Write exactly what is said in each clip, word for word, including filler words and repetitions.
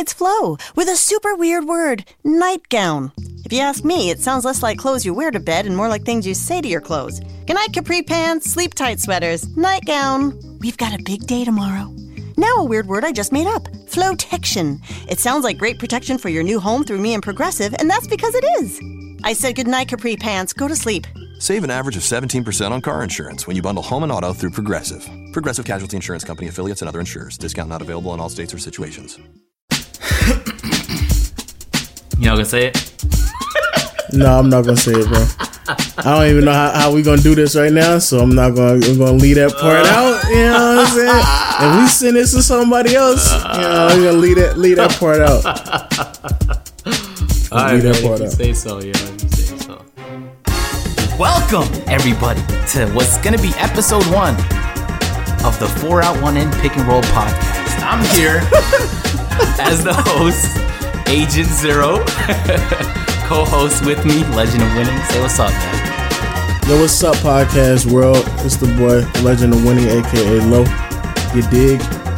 it's Flo with a super weird word, nightgown. If you ask me, it sounds less like clothes you wear to bed and more like things you say to your clothes. Good night, capri pants, sleep tight sweaters, nightgown. We've got a big day tomorrow. Now a weird word I just made up, flotection. It sounds like great protection for your new home through me and Progressive, and that's because it is. I said good night, capri pants. Go to sleep. Save an average of seventeen percent on car insurance when you bundle home and auto through Progressive. Progressive Casualty Insurance Company affiliates and other insurers. Discount not available in all states or situations. You not gonna say it? No, I'm not gonna say it, bro. I don't even know how, how we gonna do this right now, so I'm not gonna. I'm gonna leave that part out. You know what I'm saying? If we send this to somebody else, you know, we're gonna leave that leave that part out. All right, leave that part out. Say so, yeah. Say so. Welcome, everybody, to what's gonna be episode one of the Four Out One In Pick and Roll podcast. I'm here as the host, Agent Zero. Co-host with me, Legend of Winning. Say what's up, man. Yo, what's up, podcast world? It's the boy, Legend of Winning, aka Low. You dig?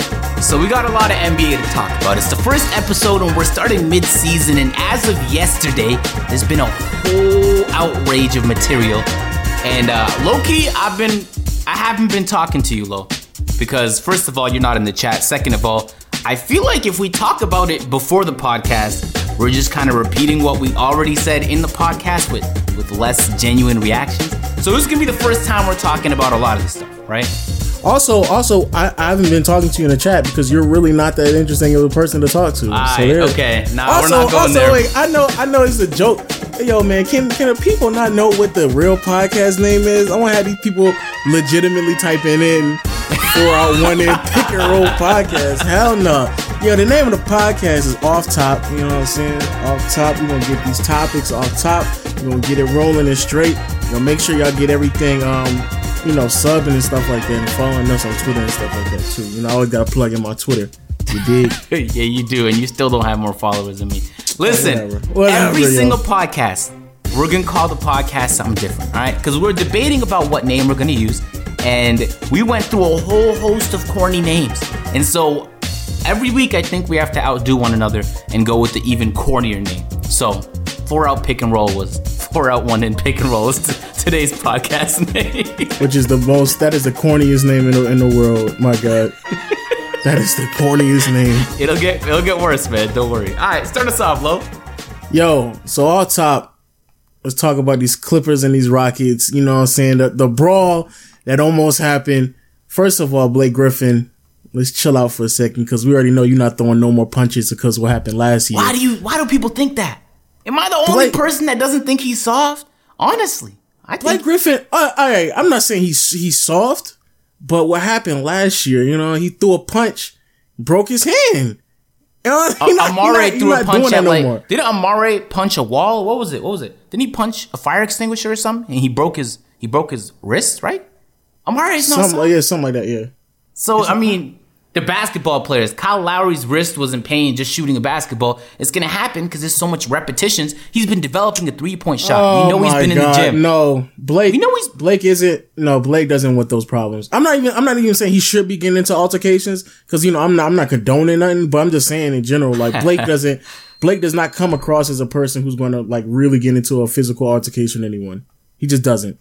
So we got a lot of N B A to talk about. It's the first episode and we're starting mid-season, and as of yesterday, there's been a whole outrage of material. And uh, low-key, I've been, I haven't been talking to you, Lo, because first of all, you're not in the chat. Second of all, I feel like if we talk about it before the podcast, we're just kind of repeating what we already said in the podcast with, with less genuine reactions. So this is going to be the first time we're talking about a lot of this stuff, right? Also, also, I, I haven't been talking to you in the chat because you're really not that interesting of a person to talk to. Aye, so okay, nah, also, we're not going also, there. Wait, I know, I know it's a joke. Hey, yo, man, can can the people not know what the real podcast name is? I want to have these people legitimately typing in Four Out One In Pick and Roll podcast. Hell no. Yo, the name of the podcast is Off Top. You know what I'm saying? Off Top. We're gonna get these topics off top. We're gonna get it rolling and straight. You know, make sure y'all get everything, um, you know, subbing and stuff like that, and following us on Twitter and stuff like that too. You know, I always gotta plug in my Twitter. You dig? Yeah, you do, and you still don't have more followers than me. Listen, Whatever. Whatever, every yo. single podcast, we're gonna call the podcast something different, all right? Because we're debating about what name we're gonna use, and we went through a whole host of corny names, and so every week I think we have to outdo one another and go with the even cornier name. So, Four Out Pick and Roll was Four Out One In Pick and Roll is t- today's podcast name, which is the most. That is the corniest name in the, in the world. My God. That is the corniest name. It'll get it'll get worse, man. Don't worry. All right, start us off, Lo. Yo, so all top, let's talk about these Clippers and these Rockets. You know what I'm saying? The, the brawl that almost happened. First of all, Blake Griffin, let's chill out for a second because we already know you're not throwing no more punches because of what happened last year. Why do you? Why do people think that? Am I the only Blake, person that doesn't think he's soft? Honestly, I think Blake Griffin. Uh, all right, I'm not saying he's he's soft. But what happened last year, you know, he threw a punch, broke his hand. You know, uh, not, Amare threw a punch at no like, more. Didn't Amare punch a wall? What was it? What was it? Didn't he punch a fire extinguisher or something? And he broke his he broke his wrist, right? Amare's not something like, yeah, something like that, yeah. So, I mean, the basketball players, Kyle Lowry's wrist was in pain just shooting a basketball. It's going to happen because there's so much repetitions. He's been developing a three-point shot. Oh, you know he's been God, in the gym. No, Blake. You know he's Blake isn't. No, Blake doesn't want those problems. I'm not even. I'm not even saying he should be getting into altercations because you know I'm not. I'm not condoning nothing. But I'm just saying in general, like Blake doesn't. Blake does not come across as a person who's going to like really get into a physical altercation with anyone. He just doesn't.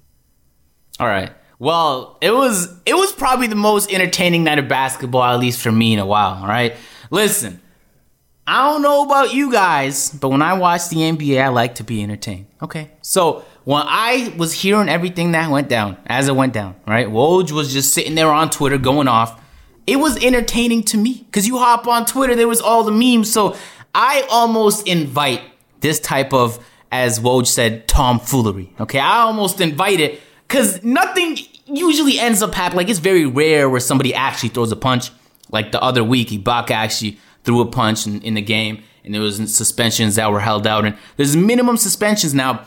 All right. Well, it was it was probably the most entertaining night of basketball, at least for me, in a while, all right? Listen, I don't know about you guys, but when I watch the N B A, I like to be entertained, okay? So when I was hearing everything that went down, as it went down, right? Woj was just sitting there on Twitter going off. It was entertaining to me because you hop on Twitter, there was all the memes. So I almost invite this type of, as Woj said, tomfoolery, okay? I almost invite it. Because nothing usually ends up happening. Like, it's very rare where somebody actually throws a punch. Like the other week, Ibaka actually threw a punch in, in the game. And there was suspensions that were held out. And there's minimum suspensions now.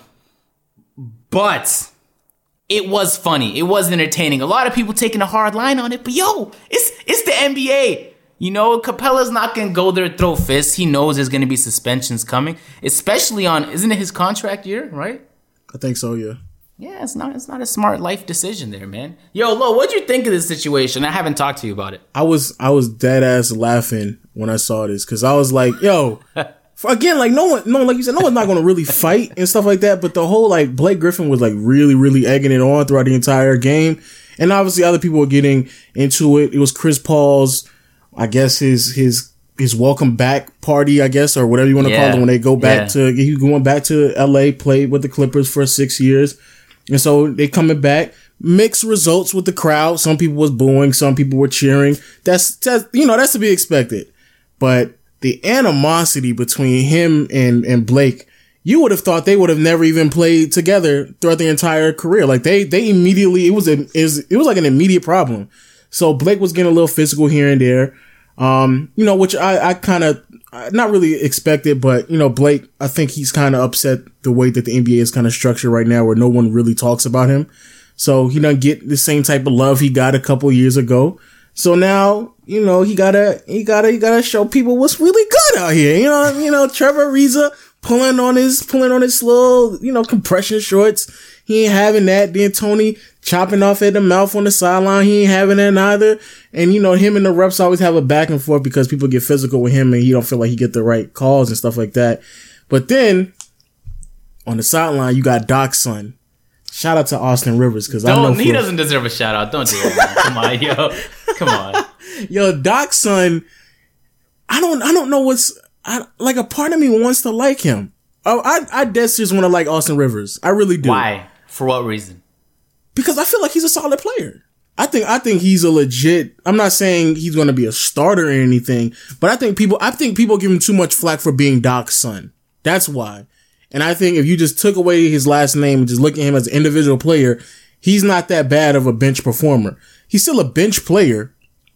But it was funny. It was entertaining. A lot of people taking a hard line on it. But yo, it's it's the N B A. You know, Capella's not going to go there throw fists. He knows there's going to be suspensions coming. Especially on, isn't it his contract year, right? I think so, yeah. Yeah, it's not it's not a smart life decision there, man. Yo, Lo, what'd you think of this situation? I haven't talked to you about it. I was I was dead ass laughing when I saw this because I was like, yo, again, like no one, no one, like you said, no one's not going to really fight and stuff like that. But the whole like Blake Griffin was like really, really egging it on throughout the entire game, and obviously other people were getting into it. It was Chris Paul's, I guess his his his welcome back party, I guess, or whatever you want to yeah. call it when they go back yeah. to he going back to L A, played with the Clippers for six years, and so they coming back. Mixed results with the crowd. Some people was booing, some people were cheering. That's, that's you know, that's to be expected. But the animosity between him and, and Blake, you would have thought they would have never even played together throughout the entire career. Like they, they immediately, it was a, it was, it was like an immediate problem. So Blake was getting a little physical here and there. Um, you know, which I, I kind of, not really expected, but you know, Blake, I think he's kind of upset the way that the N B A is kind of structured right now where no one really talks about him. So he doesn't get the same type of love he got a couple years ago. So now, you know, he gotta, he gotta, he gotta show people what's really good out here. You know, you know, Trevor Ariza pulling on his, pulling on his little, you know, compression shorts. He ain't having that. Then Tony chopping off at the mouth on the sideline. He ain't having that neither. And, you know, him and the refs always have a back and forth because people get physical with him and he don't feel like he get the right calls and stuff like that. But then on the sideline, you got Doc's son. Shout out to Austin Rivers because I know he doesn't deserve a shout out. Don't do it, man. Come on, yo, come on, yo, Doc's son. I don't, I don't know what's I, like. A part of me wants to like him. Oh, I, I dead just want to like Austin Rivers. I really do. Why? For what reason? Because I feel like he's a solid player. I think, I think he's a legit. I'm not saying he's going to be a starter or anything, but I think people, I think people give him too much flack for being Doc's son. That's why. And I think if you just took away his last name and just look at him as an individual player, he's not that bad of a bench performer. He's still a bench player,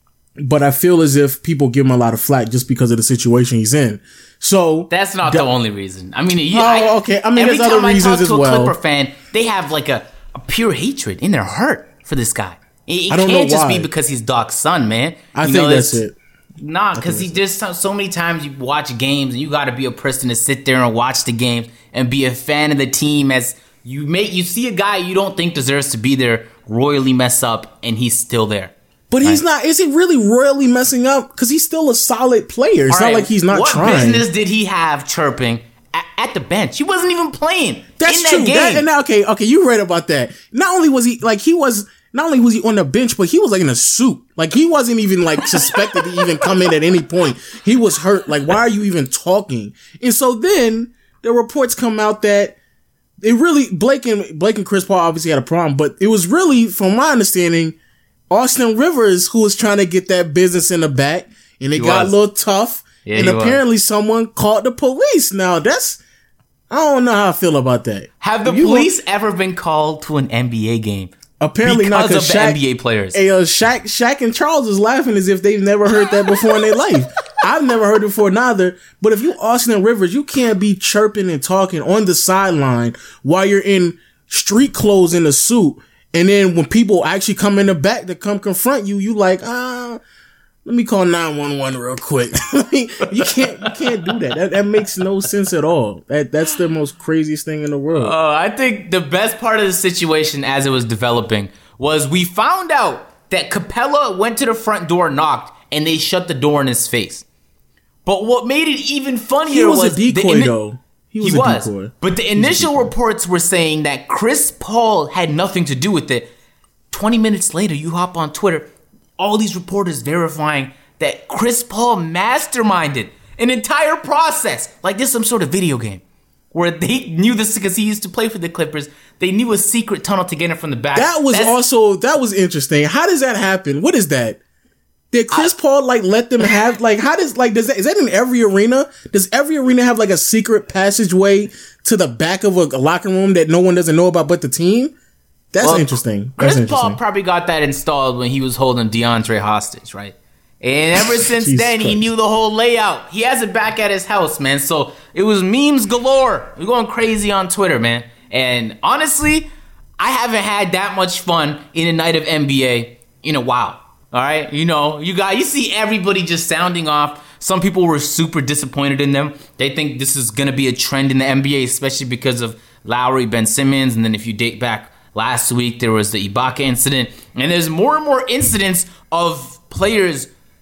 but I feel as if people give him a lot of flack just because of the situation he's in. So that's not the only reason. I mean, you, oh, I, okay. I mean, every there's time other I reasons talk as to a well. Clipper fan, they have like a, a pure hatred in their heart for this guy. It, it I don't can't know just why. be because he's Doc's son, man. I you think know, that's it. Nah, because he just so, so many times you watch games and you got to be a person to sit there and watch the games and be a fan of the team as you make you see a guy you don't think deserves to be there royally mess up and he's still there. But he's not. Is he really royally messing up? Because he's still a solid player. It's All not right, like he's not what trying. What business did he have chirping at, at the bench? He wasn't even playing. That's in that true. Game. That, and now, okay, okay, you read about that. Not only was he like he was. Not only was he on the bench, but he was like in a suit. Like he wasn't even like suspected to even come in at any point. He was hurt. Like, why are you even talking? And so then the reports come out that it really Blake and Blake and Chris Paul obviously had a problem, but it was really, from my understanding, Austin Rivers who was trying to get that business in the back, and it he got was. a little tough. Yeah, and apparently was. someone called the police. Now that's I don't know how I feel about that. Have the police want, ever been called to an N B A game? Apparently because not, because of Shaq, the N B A players. Hey, uh, Shaq, Shaq and Charles is laughing as if they've never heard that before in their life. I've never heard it before neither. But if you Austin Rivers, you can't be chirping and talking on the sideline while you're in street clothes in a suit. And then when people actually come in the back to come confront you, you like, ah, let me call nine one one real quick. you can't, you can't do that. that. That makes no sense at all. That That's the most craziest thing in the world. Uh, I think the best part of the situation as it was developing was we found out that Capella went to the front door, knocked, and they shut the door in his face. But what made it even funnier he was, was a decoy, the, though. He was he a was, decoy. But the initial reports were saying that Chris Paul had nothing to do with it. twenty minutes later, you hop on Twitter, all these reporters verifying that Chris Paul masterminded an entire process. Like this some sort of video game where they knew this because he used to play for the Clippers. They knew a secret tunnel to get him from the back. That was That's, also, that was interesting. How does that happen? What is that? Did Chris I, Paul like let them have like how does like does that is that in every arena? Does every arena have like a secret passageway to the back of a, a locker room that no one doesn't know about but the team? That's well, interesting. That's Chris interesting. Paul probably got that installed when he was holding DeAndre hostage, right? And ever since then, Christ. he knew the whole layout. He has it back at his house, man. So it was memes galore. We're going crazy on Twitter, man. And honestly, I haven't had that much fun in a night of N B A in a while. All right, you know, you got you see everybody just sounding off. Some people were super disappointed in them. They think this is gonna be a trend in the N B A, especially because of Lowry, Ben Simmons, and then if you date back last week, there was the Ibaka incident, and there's more and more incidents of players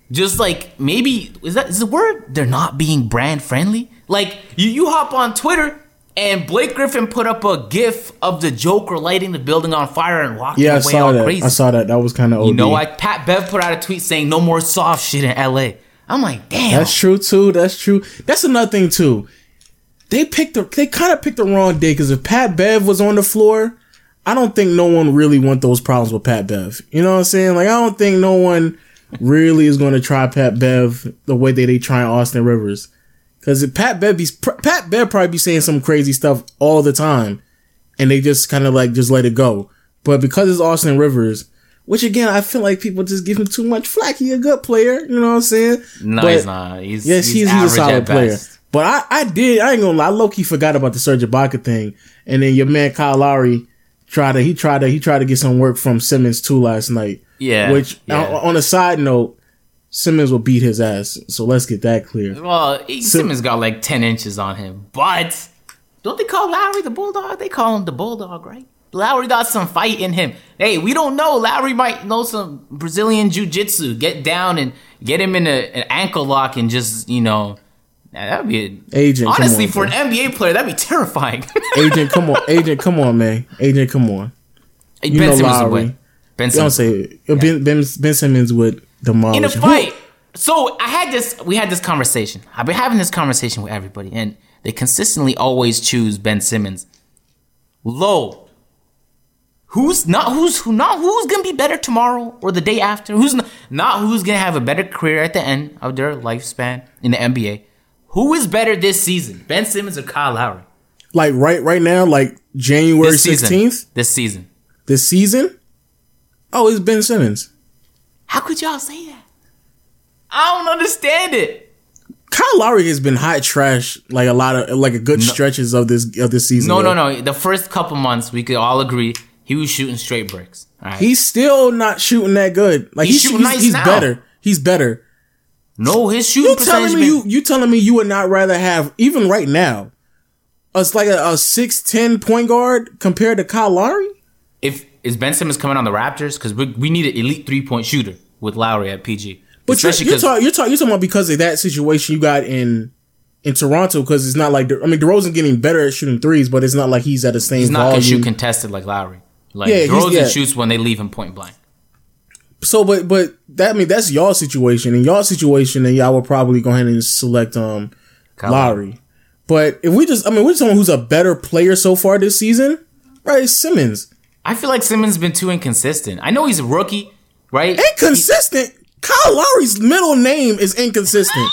just like maybe is that is the word? They're not being brand friendly. Like you, you hop on Twitter and Blake Griffin put up a GIF of the Joker lighting the building on fire and walking Yeah, I away saw all that. crazy. I saw that. That was kind of O D. You know, like Pat Bev put out a tweet saying no more soft shit in L A. I'm like, damn. That's true too. That's true. That's another thing too. They picked the. They kind of picked the wrong day because if Pat Bev was on the floor, I don't think no one really want those problems with Pat Bev. You know what I'm saying? Like I don't think no one really is going to try Pat Bev the way that they try Austin Rivers. Because Pat Bev, be, Pat Bev probably be saying some crazy stuff all the time, and they just kind of like just let it go. But because it's Austin Rivers, which again I feel like people just give him too much flack. He a good player, you know what I'm saying? No, but, he's not. He's yes, he's, he's, he's a solid player. Best. But I, I did, I ain't gonna lie, I low-key forgot about the Serge Ibaka thing, and then your man Kyle Lowry tried to he tried to he tried to get some work from Simmons too last night. Yeah. Which yeah. on, on a side note, Simmons will beat his ass. So let's get that clear. Well, Simmons got like ten inches on him, but don't they call Lowry the Bulldog? They call him the Bulldog, right? Lowry got some fight in him. Hey, we don't know. Lowry might know some Brazilian jiu-jitsu. Get down and get him in a, an ankle lock and just, you know, that'd be a, Agent. Honestly, on, for an N B A player, that'd be terrifying. Agent, come on, Agent, come on, man, Agent, come on. Hey, You Ben know Simmons would Lowry. win. Ben Don't Simmons say it. Ben, ben Ben Simmons would demolish in a him. fight. So I had this. We had this conversation. I've been having this conversation with everybody, and they consistently always choose Ben Simmons. Low. Who's not who's who not who's gonna be better tomorrow or the day after? Who's not, not who's gonna have a better career at the end of their lifespan in the N B A? Who is better this season, Ben Simmons or Kyle Lowry? Like right, right now, like January This season. sixteenth, This season. this season. Oh, it's Ben Simmons. How could y'all say that? I don't understand it. Kyle Lowry has been hot trash like a lot of like a good stretches of this of this season. No, though. no, no. The first couple months, we could all agree he was shooting straight bricks. All right? He's still not shooting that good. Like He's he's, shooting he's, nice he's now. better. He's better. No, his shooting You percentage. telling me been- you you telling me you would not rather have even right now us like a, a six ten point guard compared to Kyle Lowry? If is Ben Simmons coming on the Raptors? Because we we need an elite three point shooter with Lowry at P G. But you're, Especially you're, 'cause- talk, you're, talk, you're talking about because of that situation you got in in Toronto, because it's not like De- I mean DeRozan getting better at shooting threes, but it's not like he's at the same he's not volume. gonna shoot contested like Lowry. Like Yeah, he's- DeRozan yeah. shoots when they leave him point blank. So, but but that I mean that's y'all situation. In y'all situation, then y'all would probably go ahead and select um Kyle Lowry. But if we just, I mean, we're someone who's a better player so far this season, right? It's Simmons. I feel like Simmons been too inconsistent. I know he's a rookie, right? Inconsistent. Kyle Lowry's middle name is inconsistent.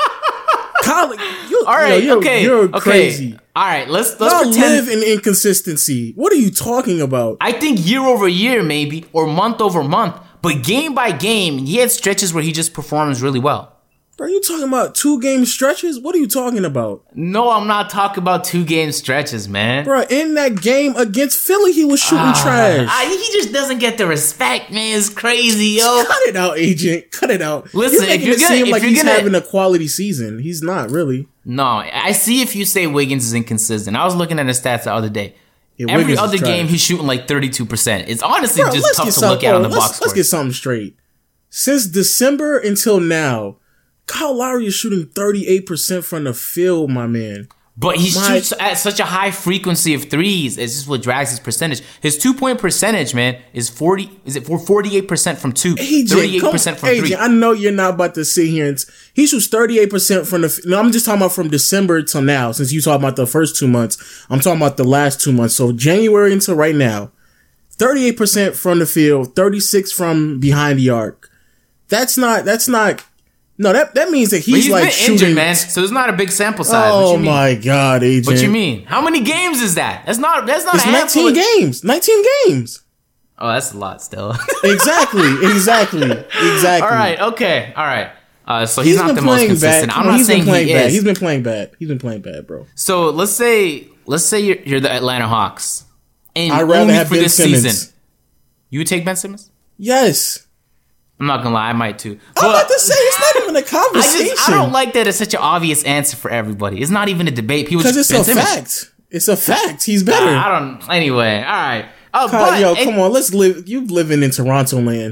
Kyle, you, All right, yo, you're, okay, you're okay. crazy. All right, let's let's Y'all pretend. live in inconsistency. What are you talking about? I think year over year, maybe, or month over month, but game by game, he had stretches where he just performs really well. Are you talking about two game stretches? What are you talking about? No, I'm not talking about two game stretches, man. Bro, in that game against Philly, he was shooting trash. I, he just doesn't get the respect, man. It's crazy, yo. Cut it out, agent. Cut it out. Listen, you're making if you're it gonna- seem if like you're he's gonna- having a quality season. He's not really. No, I see if you say Wiggins is inconsistent. I was looking at his stats the other day. Yeah, Every Wiggins is other trash. game, he's shooting like thirty-two percent. It's honestly Bro, just let's tough get to some- look at on the bro, box let's, let's score. get something straight. Since December until now, Kyle Lowry is shooting thirty-eight percent from the field, my man. But he My- shoots at such a high frequency of threes. It's just what drags his percentage. His two point percentage, man, is forty. Is it for forty-eight percent from two, Agent, thirty-eight come, percent from Agent, three? I know you're not about to sit here and t- he shoots thirty-eight percent from the. f- No, I'm just talking about from December till now. Since you talking about the first two months, I'm talking about the last two months. So January until right now, thirty-eight percent from the field, thirty-six from behind the arc. That's not. That's not. No, that that means that But he's, he's like been shooting. injured, man. So it's not a big sample size. Oh what you mean? my God, Agent! What you mean? How many games is that? That's not. That's not It's a handful. nineteen of- games. nineteen games. Oh, that's a lot still. Exactly. Exactly. Exactly. All right. Okay. All right. Uh, so he's, He's not been the most playing bad. consistent. Come I'm on, not he's saying been playing he bad. is. He's been playing bad. He's been playing bad, bro. So let's say let's say you're, you're the Atlanta Hawks, and I'd rather only have for Ben this Simmons. season, you would take Ben Simmons. Yes. I'm not gonna lie, I might too. I'm about to say it's not even a I conversation. just I don't like that it's such an obvious answer for everybody. It's not even a debate. People because just it's a Ben Simmons. fact. It's a fact. He's better. I don't. Anyway, all right. Oh, Kyle, but yo, it- come on. Let's live. You living in Toronto land.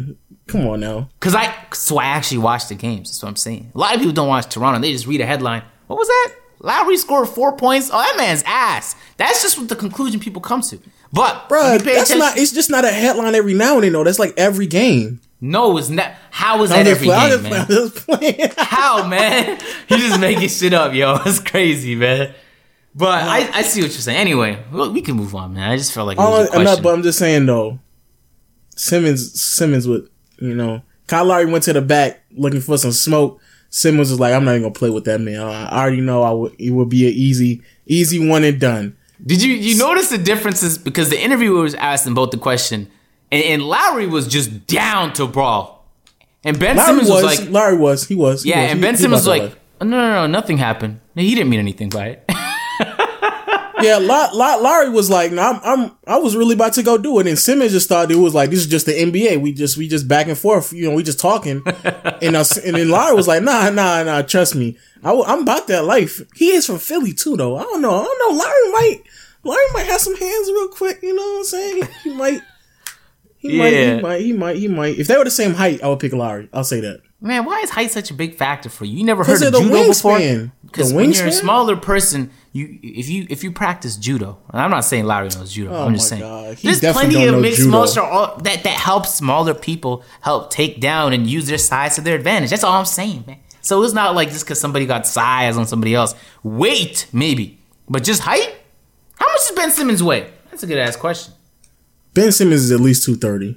Come on now. Cause I, so I actually watched the games. That's what I'm saying. A lot of people don't watch Toronto. They just read a headline. What was that? Lowry scored four points. Oh, that man's ass. That's just what the conclusion people come to. But, bro, that's attention, not. It's just not a headline every now and then. though. That's like every game. No, it's not. How is that every play, game, man? Just How, man? You just making shit up, yo. It's crazy, man. But I, I see what you're saying. Anyway, we can move on, man. I just felt like it was a I'm not, question. but I'm just saying though. Simmons, Simmons would, you know, Kyle Lowry went to the back looking for some smoke. Simmons was like, I'm not even gonna play with that man. I already know I would. It would be an easy, easy one and done. Did you you notice the differences? Because the interviewer was asking both the question, and, and Lowry was just down to brawl, and Ben Lowry Simmons was, was like, Lowry was, he was, he yeah, was. and He- Ben he Simmons was about that like, life. no, no, no, nothing happened. He didn't mean anything by it. Yeah, La- La- Larry was like, no, I'm, I'm, I was really about to go do it, and Simmons just thought it was like, this is just the N B A. We just, we just back and forth, you know, we just talking, and uh, and then Larry was like, nah, nah, nah, trust me, I, w- I'm about that life. He is from Philly too, though. I don't know, I don't know. Larry might, Larry might have some hands real quick. You know what I'm saying? He might, he might, Yeah. he might, he might, he might. If they were the same height, I would pick Larry. I'll say that. Man, why is height such a big factor for you? You never heard 'Cause of of the judo before? wingspan. Because The when you're a wingspan? smaller person, you if you if you practice judo, and I'm not saying Larry knows judo. Oh I'm just my saying God. He there's definitely plenty don't of know mixed judo. martial art that that help smaller people help take down and use their size to their advantage. That's all I'm saying, man. So it's not like just because somebody got size on somebody else, weight maybe, but just height. How much does Ben Simmons weigh? That's a good ass question. Ben Simmons is at least two thirty.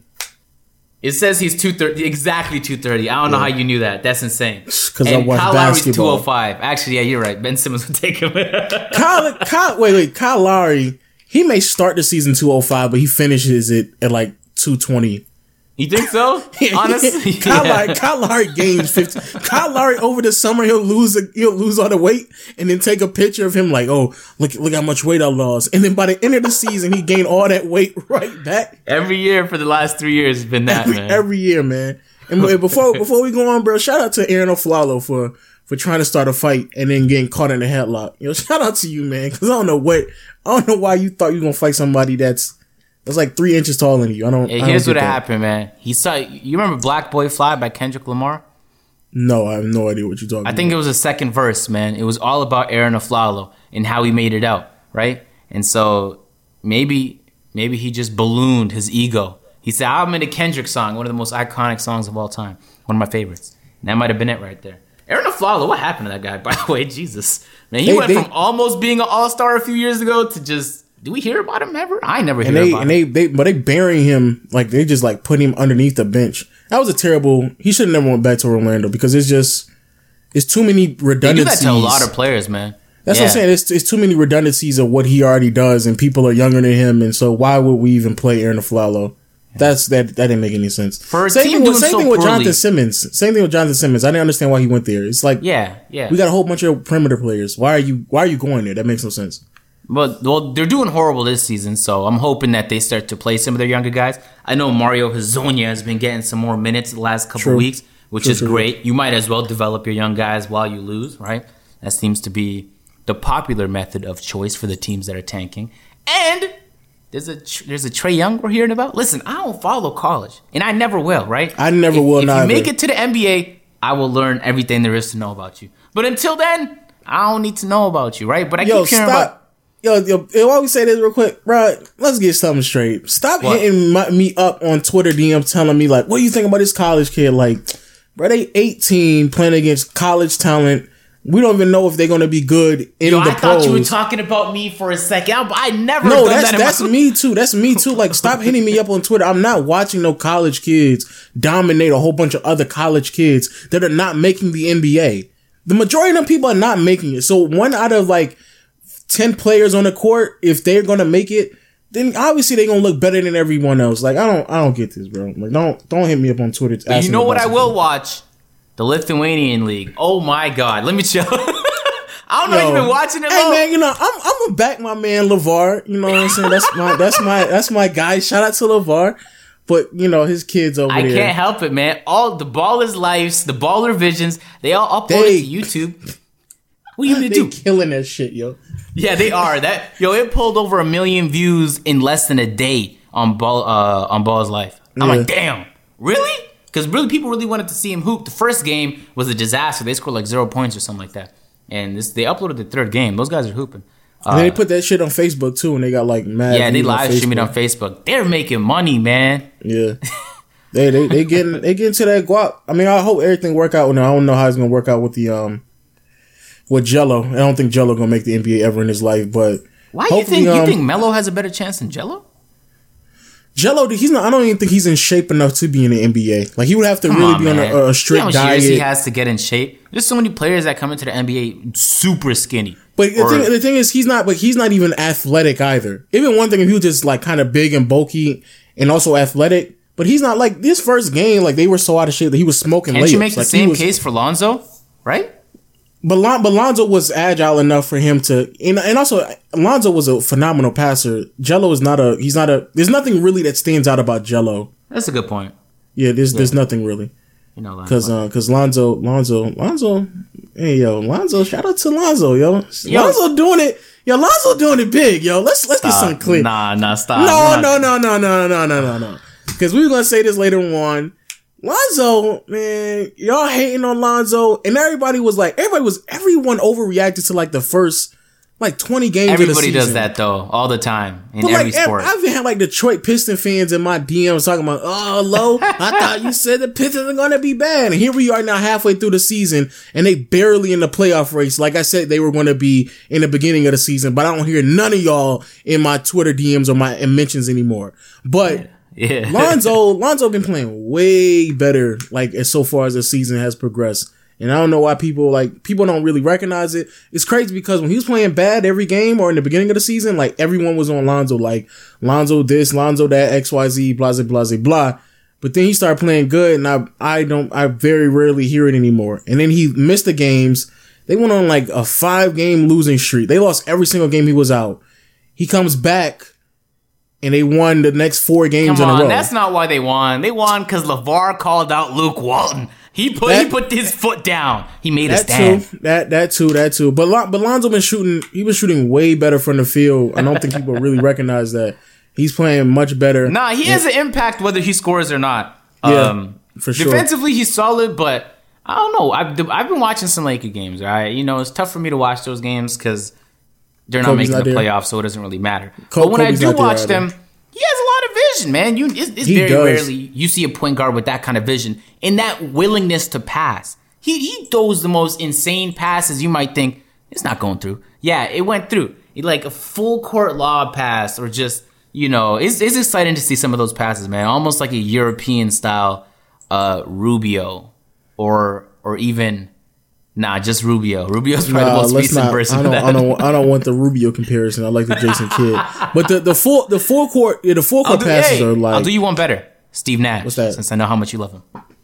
It says he's two thirty, exactly two thirty. I don't know how you knew that. That's insane. 'Cause I And watch Kyle Lowry's basketball. two oh five. Actually, yeah, you're right. Ben Simmons would take him. Kyle, Kyle, wait, wait, Kyle Lowry, he may start the season two oh five, but he finishes it at like two twenty. You think so? Honestly, Kyle, yeah. Lowry, Kyle Lowry gains fifty. Kyle Lowry over the summer he'll lose a, he'll lose all the weight and then take a picture of him like, oh, look look how much weight I lost. And then by the end of the season he gained all that weight right back. Every year for the last three years has been that, Every, man. every year, man. And before before we go on, bro, shout out to Aaron O'Flalo for for trying to start a fight and then getting caught in a headlock. You know, shout out to you, man, because I don't know what I don't know why you thought you were gonna fight somebody that's that's like three inches taller than you. I don't. Hey, I don't here's get what that. happened, man. He saw. You remember "Black Boy Fly" by Kendrick Lamar? No, I have no idea what you're talking I about. think it was the second verse, man. It was all about Aaron Aflalo and how he made it out, right? And so maybe maybe he just ballooned his ego. He said, I'm in a Kendrick song, one of the most iconic songs of all time. One of my favorites. And that might have been it right there. Aaron Aflalo, what happened to that guy, by the way? Jesus. Man, he They- went they- from almost being an all-star a few years ago to just... Do we hear about him ever? I never hear And they about and him. they, they but they burying him like they just like put him underneath the bench. That was a terrible. He should have never went back to Orlando because it's just it's too many They do redundancies. that to a lot of players, man. That's Yeah. what I'm saying. It's, it's too many redundancies of what he already does, and people are younger than him, and so why would we even play Aaron Aflalo? That's that. That didn't make any sense. For a same team thing with, doing same so thing with poorly- Jonathan Simmons. Same thing with Jonathan Simmons. I didn't understand why he went there. It's like Yeah, yeah. we got a whole bunch of perimeter players. Why are you Why are you going there? That makes no sense. But well, they're doing horrible this season, so I'm hoping that they start to play some of their younger guys. I know Mario Hezonja has been getting some more minutes the last couple True. weeks, which True, is true. great. You might as well develop your young guys while you lose, right? That seems to be the popular method of choice for the teams that are tanking. And there's a there's a Trey Young we're hearing about. Listen, I don't follow college, and I never will, right? I never if, will If neither. you make it to the N B A, I will learn everything there is to know about you. But until then, I don't need to know about you, right? But I Yo, keep hearing stop. about. Yo, yo, yo, why we say this real quick, bro? Let's get something straight. Stop What? hitting my, me up on Twitter D M telling me like, what do you think about this college kid? Like, bro, they eighteen playing against college talent. We don't even know if they're gonna be good in Yo, the I thought pros. you were talking about me for a second. I, I never No, done that's that in that's my- me too. That's me too. Like, stop hitting me up on Twitter. I'm not watching no college kids dominate a whole bunch of other college kids that are not making the N B A. The majority of them people are not making it. So one out of like ten players on the court, if they're gonna make it, then obviously they're gonna look better than everyone else. Like, I don't, I don't get this, bro. Like, don't, don't hit me up on Twitter. But you asking know me what about I some will shit. watch? The Lithuanian League. Oh my God. Let me chill. I don't know if Yo. you've been watching it, Hey Lo. man, you know I'm I'm gonna back my man LeVar. You know what I'm saying? That's my that's my that's my guy. Shout out to LeVar. But you know his kids over I there. can't help it, man. All the Ballers Lives, the Baller Visions, they all upload They- it to YouTube. What you gonna They do? killing that shit, yo. Yeah, they are. That yo, it pulled over a million views in less than a day on Ball uh, on Ball's Life. I'm Yeah. like, damn, really? Because really, people really wanted to see him hoop. The first game was a disaster. They scored like zero points or something like that. And this, they uploaded the third game. Those guys are hooping. Uh, and they put that shit on Facebook too, and they got like mad. Yeah, they live on stream it on Facebook. They're making money, man. Yeah, they they they getting they getting to that guap. I mean, I hope everything work out. With them. I don't know how it's gonna work out with the um with Jello. I don't think Jello gonna make the N B A ever in his life. But why do you think um, you think Melo has a better chance than Jello? Jello, he's not. I don't even think he's in shape enough to be in the N B A. Like he would have to Come really on, be on a, a strict you know how much diet. years he has to get in shape. There's so many players that come into the N B A super skinny. But the or, thing, the thing is, he's not. But he's not even athletic either. Even one thing, if he was just like kind of big and bulky and also athletic, but he's not. Like this first game, like they were so out of shape that he was smoking. Can't layups. you make the like, same was, case for Lonzo? Right? But, Lon, but Lonzo was agile enough for him to, and, and also Lonzo was a phenomenal passer. Jello is not a. He's not a. There's nothing really that stands out about Jello. That's a good point. Yeah, there's yeah. there's nothing really. You know, because uh, because Lonzo, Lonzo, Lonzo, hey yo, Lonzo, shout out to Lonzo, yo, yo. Lonzo doing it, yo, Lonzo doing it big, yo. Let's let's stop. get something clear. Nah, nah, stop. No, no, no, no, no, no, no, no, no. Because we were gonna say this later on. Lonzo, man, y'all hating on Lonzo, and everybody was like, everybody was, everyone overreacted to like the first. Like twenty games Everybody of the season. does that though, all the time in but every like, sport. I've even had like Detroit Piston fans in my D Ms talking about, oh, Lo, I thought you said the Pistons are gonna be bad, and here we are now halfway through the season, and they barely in the playoff race. Like I said, they were going to be in the beginning of the season, but I don't hear none of y'all in my Twitter D Ms or my mentions anymore. But yeah. Lonzo, Lonzo been playing way better, like as so far as the season has progressed. And I don't know why people like people don't really recognize it. It's crazy because when he was playing bad every game or in the beginning of the season, like everyone was on Lonzo, like Lonzo this, Lonzo that, X Y Z, blah blah blah blah. But then he started playing good, and I I don't I very rarely hear it anymore. And then he missed the games. They went on like a five game losing streak. They lost every single game he was out. He comes back. And they won the next four games Come on, in a row. That's not why they won. They won because LeVar called out Luke Walton. He put that, he put his foot down. He made a stand. Too, that that too, that too. But Lon, but Lonzo been shooting. He was shooting way better from the field. I don't think people really recognize that. He's playing much better. Nah, he has an impact whether he scores or not. Yeah, um, for sure. Defensively, he's solid, but I don't know. I've I've been watching some Laker games. All right, you know it's tough for me to watch those games because they're not Kobe's making not the there. playoffs, so it doesn't really matter. Col- but when Kobe's I do not there watch either. them. He has a lot of vision, man. You, it's, it's He very does. rarely you see a point guard with that kind of vision and that willingness to pass. He he throws the most insane passes you might think it's not going through. Yeah, it went through. Like a full court lob pass, or just you know, it's it's exciting to see some of those passes, man. Almost like a European style uh, Rubio, or or even. Nah, just Rubio. Rubio's probably Nah, the most let's recent not. person. I don't. that. I don't. I don't want the Rubio comparison. I like the Jason Kidd. But the the full the full court yeah, the full I'll court do, passes hey, are like. I'll do you one better. Steve Nash. What's that? Since I know how much you love him.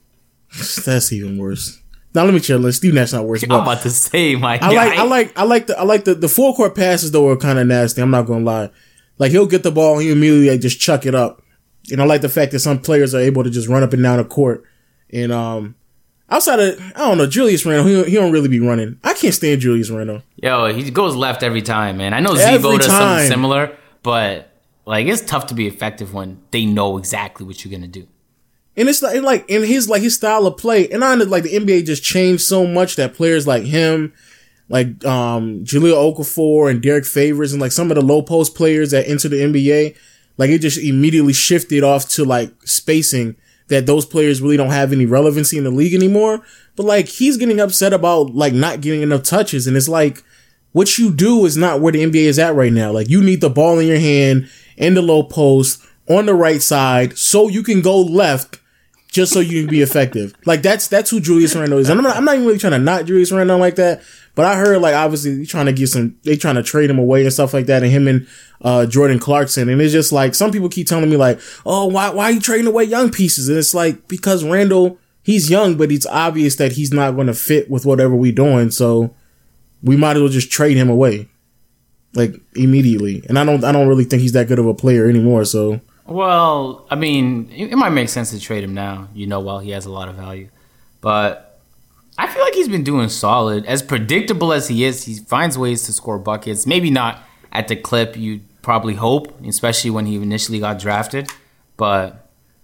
That's even worse. Now let me chill. Steve Nash not worse. I'm but about to say, my I guy. like. I like. I like the. I like the the full court passes though are kind of nasty. I'm not gonna lie. Like he'll get the ball and he immediately like, just chuck it up. And I like the fact that some players are able to just run up and down the court. And um, outside of I don't know Julius Randle, he he don't really be running. I can't stand Julius Randle. Yo, he goes left every time, man. I know Every Zebo does time. something similar, but like it's tough to be effective when they know exactly what you're gonna do. And it's like, like in his like his style of play, and I know like the N B A just changed so much that players like him, like um Jahlil Okafor and Derek Favors, and like some of the low post players that enter the N B A, like it just immediately shifted off to like spacing that those players really don't have any relevancy in the league anymore. But like he's getting upset about like not getting enough touches, and it's like what you do is not where the N B A is at right now. Like you need the ball in your hand in the low post on the right side so you can go left. Just so you can be effective. Like that's that's who Julius Randle is. And I'm not I'm not even really trying to knock Julius Randle like that. But I heard like obviously they trying to get some they trying to trade him away and stuff like that, and him and uh Jordan Clarkson. And it's just like some people keep telling me like, oh, why why are you trading away young pieces? And it's like because Randle, he's young, but it's obvious that he's not gonna fit with whatever we doing, so we might as well just trade him away. Like immediately. And I don't I don't really think he's that good of a player anymore, so Well, I mean, it might make sense to trade him now, you know, while he has a lot of value. But I feel like he's been doing solid. As predictable as he is, he finds ways to score buckets. Maybe not at the clip you'd probably hope, especially when he initially got drafted. But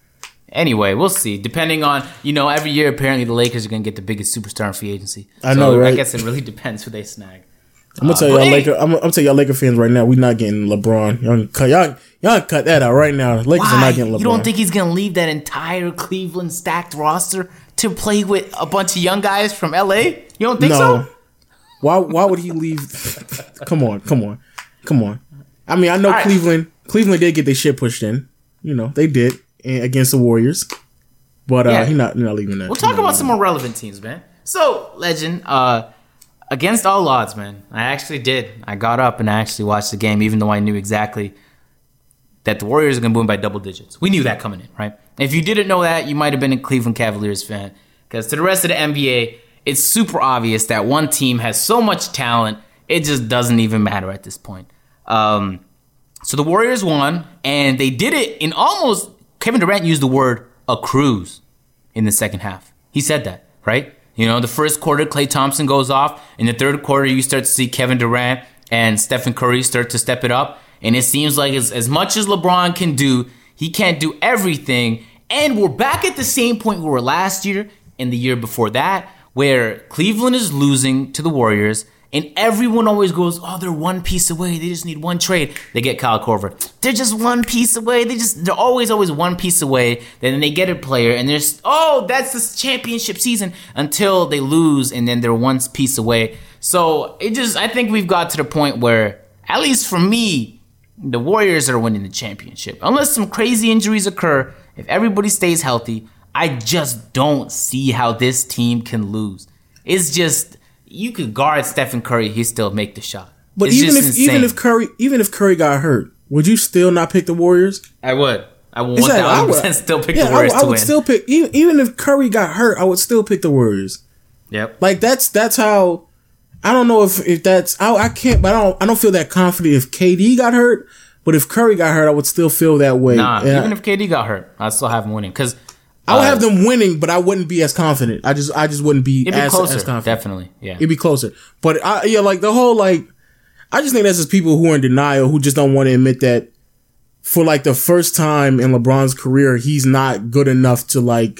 Anyway, we'll see. Depending on, you know, every year apparently the Lakers are going to get the biggest superstar in free agency. I so know, right? I guess it really depends who they snag. I'm gonna Uh, tell but y'all, hey, Laker. I'm, I'm gonna tell y'all, Laker fans right now. We're not getting LeBron. Y'all cut, y'all, y'all cut that out right now. Lakers why? are not getting LeBron. You don't think he's going to leave that entire Cleveland stacked roster to play with a bunch of young guys from L A? You don't think no. so? Why? Why would he leave? come on, come on, come on. I mean, I know right. Cleveland. Cleveland did get their shit pushed in. You know, they did eh, against the Warriors. But uh, Yeah. he's not, he not leaving that. We'll talk about some more relevant teams, man. So, Legend, uh, against all odds, man, I actually did. I got up and I actually watched the game, even though I knew exactly that the Warriors are going to win by double digits. We knew that coming in, right? If you didn't know that, you might have been a Cleveland Cavaliers fan. Because to the rest of the N B A, it's super obvious that one team has so much talent, it just doesn't even matter at this point. Um, so the Warriors won, and they did it in almost, Kevin Durant used the word a cruise in the second half. He said that, right? You know, the first quarter, Klay Thompson goes off. In the third quarter, you start to see Kevin Durant and Stephen Curry start to step it up. And it seems like as, as much as LeBron can do, he can't do everything. And we're back at the same point we were last year and the year before that, where Cleveland is losing to the Warriors. And everyone always goes, oh, they're one piece away. They just need one trade. They get Kyle Korver. They're just one piece away. They just, they're always, always one piece away. Then they get a player and there's, oh, that's the championship season until they lose and then they're one piece away. So it just, I think we've got to the point where, at least for me, the Warriors are winning the championship. Unless some crazy injuries occur, if everybody stays healthy, I just don't see how this team can lose. It's just, you could guard Stephen Curry, he'd still make the shot. But It's even just if insane. even if Curry even if Curry got hurt, would you still not pick the Warriors? I would, I would one Exactly, I thousand would- percent still pick yeah, the Warriors I, would- I to would win. still pick even, even if Curry got hurt, I would still pick the Warriors. Yep. Like that's that's how. I don't know if if that's I, I can't, but I don't I don't feel that confident if K D got hurt. But if Curry got hurt, I would still feel that way. Nah, And even I, if K D got hurt, I'd still have him winning because I would uh, have them winning, but I wouldn't be as confident. I just I just wouldn't be, it'd be as, closer. as confident. Definitely, yeah. It'd be closer. But I, yeah, like the whole like, I just think that's just people who are in denial who just don't want to admit that for like the first time in LeBron's career, he's not good enough to like,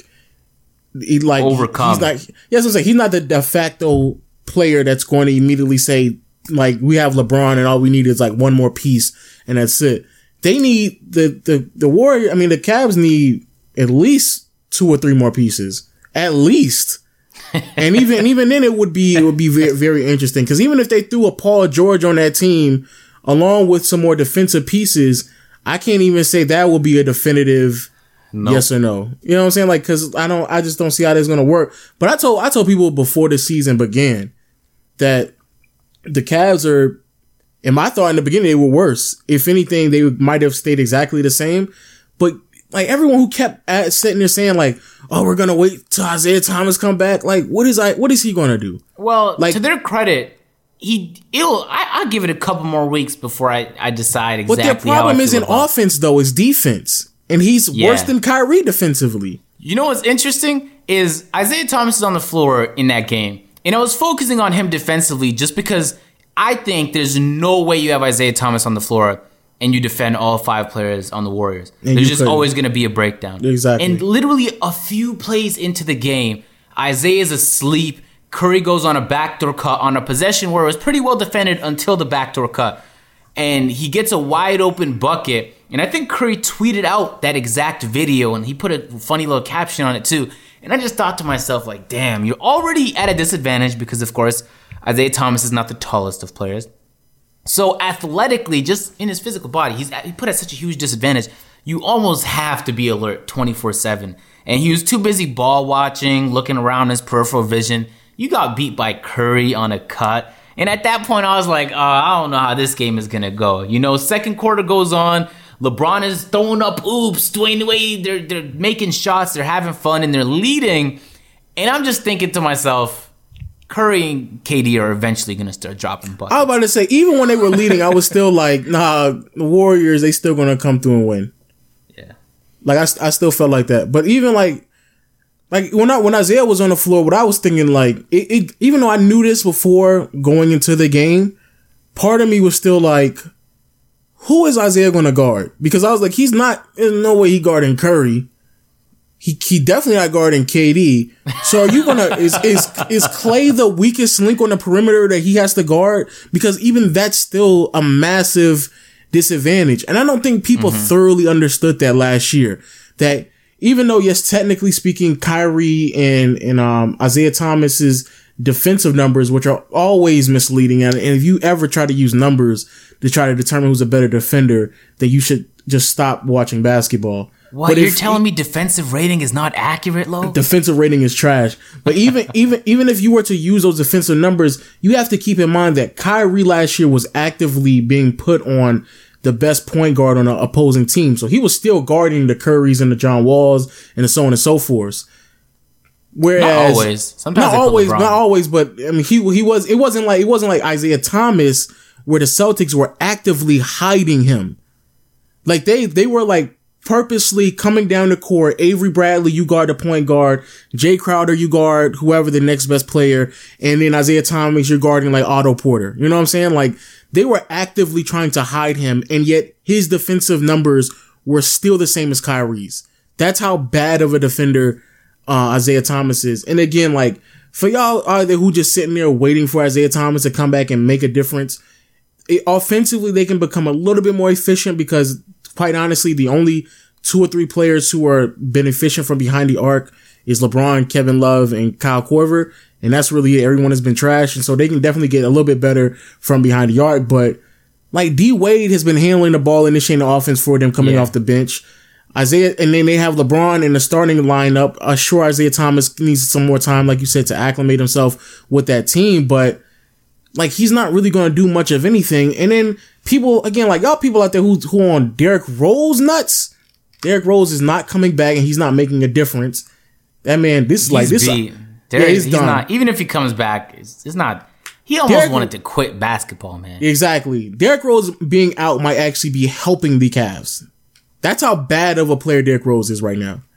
he like Overcome. He's like, yes, I'm saying he's not the de facto player that's going to immediately say like we have LeBron and all we need is like one more piece and that's it. They need the the the Warrior. I mean, the Cavs need at least two or three more pieces, at least. And even even then, it would be it would be very very interesting because even if they threw a Paul George on that team, along with some more defensive pieces, I can't even say that will be a definitive Nope. yes or no. You know what I'm saying? Like, because I don't, I just don't see how that's gonna work. But I told I told people before the season began that the Cavs are. And my thought in the beginning, they were worse. If anything, they might have stayed exactly the same. But like everyone who kept at, sitting there saying like, "Oh, we're gonna wait till Isaiah Thomas come back." Like, what is I? What is he gonna do? Well, Like- to their credit, he it'll. I, I'll give it a couple more weeks before I, I decide But exactly. their problem how I isn't feel about it. offense though; it's defense, and he's Yeah. worse than Kyrie defensively. You know what's interesting is Isaiah Thomas is on the floor in that game, and I was focusing on him defensively just because I think there's no way you have Isaiah Thomas on the floor and you defend all five players on the Warriors. And There's you just couldn't. always going to be a breakdown. Exactly. And literally a few plays into the game, Isaiah's asleep. Curry goes on a backdoor cut on a possession where it was pretty well defended until the backdoor cut. And he gets a wide open bucket. And I think Curry tweeted out that exact video and he put a funny little caption on it too. And I just thought to myself, like, damn, you're already at a disadvantage because, of course, Isaiah Thomas is not the tallest of players. So athletically, just in his physical body, he's he put at such a huge disadvantage. You almost have to be alert twenty-four seven. And he was too busy ball watching, looking around his peripheral vision. You got beat by Curry on a cut. And at that point, I was like, oh, I don't know how this game is going to go. You know, second quarter goes on. LeBron is throwing up oops, Dwayne Wade. They're, they're making shots. They're having fun, and they're leading. And I'm just thinking to myself, Curry and K D are eventually going to start dropping buckets. I was about to say, even when they were leading, I was still like, nah, the Warriors, they still gonna come through and win. Yeah. Like I, I still felt like that. But even like, like when I when Isaiah was on the floor, what I was thinking like, it, it even though I knew this before going into the game, part of me was still like, who is Isaiah going to guard? Because I was like, he's not. There's no way he guarding Curry. he he definitely not guarding K D. So are you gonna is is is Clay the weakest link on the perimeter that he has to guard? Because even that's still a massive disadvantage. And I don't think people mm-hmm. thoroughly understood that last year. That even though, yes, technically speaking, Kyrie and and um Isaiah Thomas's defensive numbers, which are always misleading, and, and if you ever try to use numbers to try to determine who's a better defender, then you should just stop watching basketball. What, but you're telling me defensive rating is not accurate, Lo? Defensive rating is trash. But even even even if you were to use those defensive numbers, you have to keep in mind that Kyrie last year was actively being put on the best point guard on an opposing team. So he was still guarding the Currys and the John Walls and so on and so forth. Whereas, not always. Sometimes not always, not always, but I mean, he he was. It wasn't like it wasn't like Isaiah Thomas, where the Celtics were actively hiding him. Like they they were like purposely coming down the court. Avery Bradley, you guard the point guard. Jay Crowder, you guard whoever the next best player, and then Isaiah Thomas, you're guarding like Otto Porter. You know what I'm saying? Like they were actively trying to hide him, and yet his defensive numbers were still the same as Kyrie's. That's how bad of a defender Uh, Isaiah Thomas is. And again, like, for y'all out there who just sitting there waiting for Isaiah Thomas to come back and make a difference, it, offensively, they can become a little bit more efficient because, quite honestly, the only two or three players who are been efficient from behind the arc is LeBron, Kevin Love, and Kyle Korver. And that's really it. Everyone has been trash. And so they can definitely get a little bit better from behind the arc. But, like, D Wade has been handling the ball, initiating the offense for them coming yeah. off the bench. Isaiah, and then they have LeBron in the starting lineup. Uh, sure, Isaiah Thomas needs some more time, like you said, to acclimate himself with that team, but like he's not really going to do much of anything. And then people, again, like y'all people out there who who on Derrick Rose nuts. Derrick Rose is not coming back, and he's not making a difference. That man, this is he's like this. Beat. Uh, Derrick, yeah, he's, he's done. not. Even if he comes back, it's, it's not. He almost Derrick, wanted to quit basketball, man. Exactly. Derrick Rose being out might actually be helping the Cavs. That's how bad of a player Derrick Rose is right now.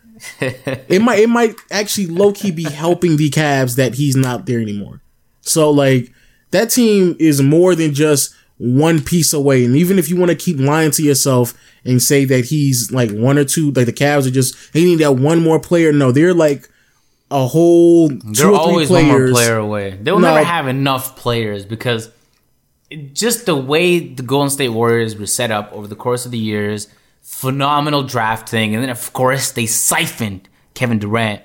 it might it might actually low-key be helping the Cavs that he's not there anymore. So, like, that team is more than just one piece away. And even if you want to keep lying to yourself and say that he's, like, one or two, like, the Cavs are just, they need that one more player. No, they're, like, a whole two they're or three always players. one more player away. They'll no, never have enough players because just the way the Golden State Warriors were set up over the course of the years, phenomenal drafting, and then of course they siphoned Kevin Durant.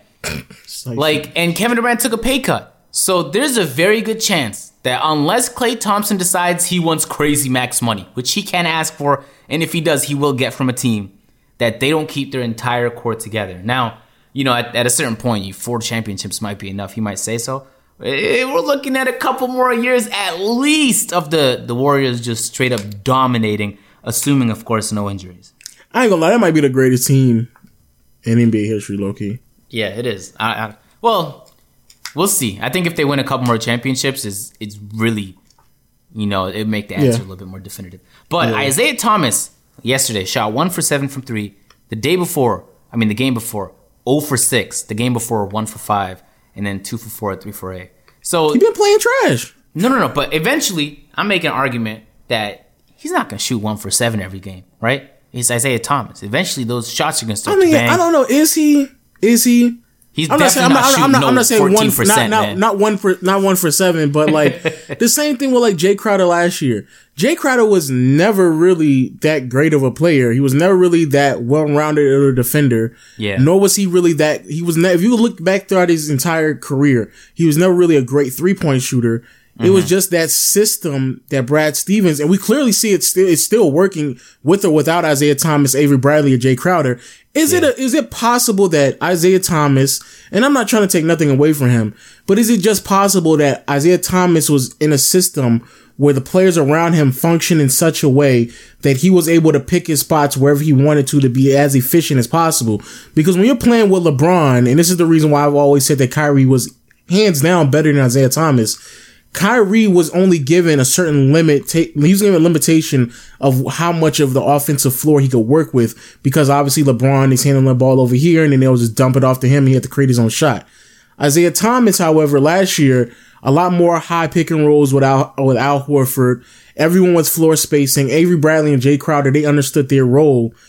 like, and Kevin Durant took a pay cut. So there's a very good chance that unless Klay Thompson decides he wants crazy max money, which he can ask for, and if he does, he will get from a team, that they don't keep their entire core together. Now, you know, at, at a certain point, you four championships might be enough. He might say so. We're looking at a couple more years at least of the, the Warriors just straight up dominating, assuming, of course, no injuries. I ain't gonna lie, that might be the greatest team in N B A history, low-key. Yeah, it is. I, I, well, we'll see. I think if they win a couple more championships, it's, it's really, you know, it'd make the answer yeah. a little bit more definitive. But yeah. Isaiah Thomas, yesterday, shot one for seven from three. The day before, I mean, the game before, zero for six. The game before, one for five. And then two for four, three for eight. So he been playing trash. No, no, no. But eventually, I'm making an argument that he's not going to shoot one for seven every game, right? It's Isaiah Thomas. Eventually, those shots are going to start I mean, to bang. I don't know. Is he? Is he? He's I'm definitely not, saying, not, I'm not, I'm not saying one for not, not, not one for not one for seven, but like the same thing with like Jay Crowder last year. Jay Crowder was never really that great of a player. He was never really that well-rounded of a defender. Yeah. Nor was he really that. He was. Ne- if you look back throughout his entire career, he was never really a great three-point shooter. It mm-hmm. was just that system that Brad Stevens, and we clearly see it still, it's still working with or without Isaiah Thomas, Avery Bradley, or Jay Crowder. Is yeah. it a, is it possible that Isaiah Thomas, and I'm not trying to take nothing away from him, but is it just possible that Isaiah Thomas was in a system where the players around him function in such a way that he was able to pick his spots wherever he wanted to to be as efficient as possible? Because when you're playing with LeBron, and this is the reason why I've always said that Kyrie was hands down better than Isaiah Thomas, Kyrie was only given a certain limit. Ta- he was given a limitation of how much of the offensive floor he could work with, because obviously LeBron is handling the ball over here, and then they'll just dump it off to him. And he had to create his own shot. Isaiah Thomas, however, last year, a lot more high pick and rolls with Al, with Al Horford. Everyone was floor spacing. Avery Bradley and Jay Crowder, they understood their role.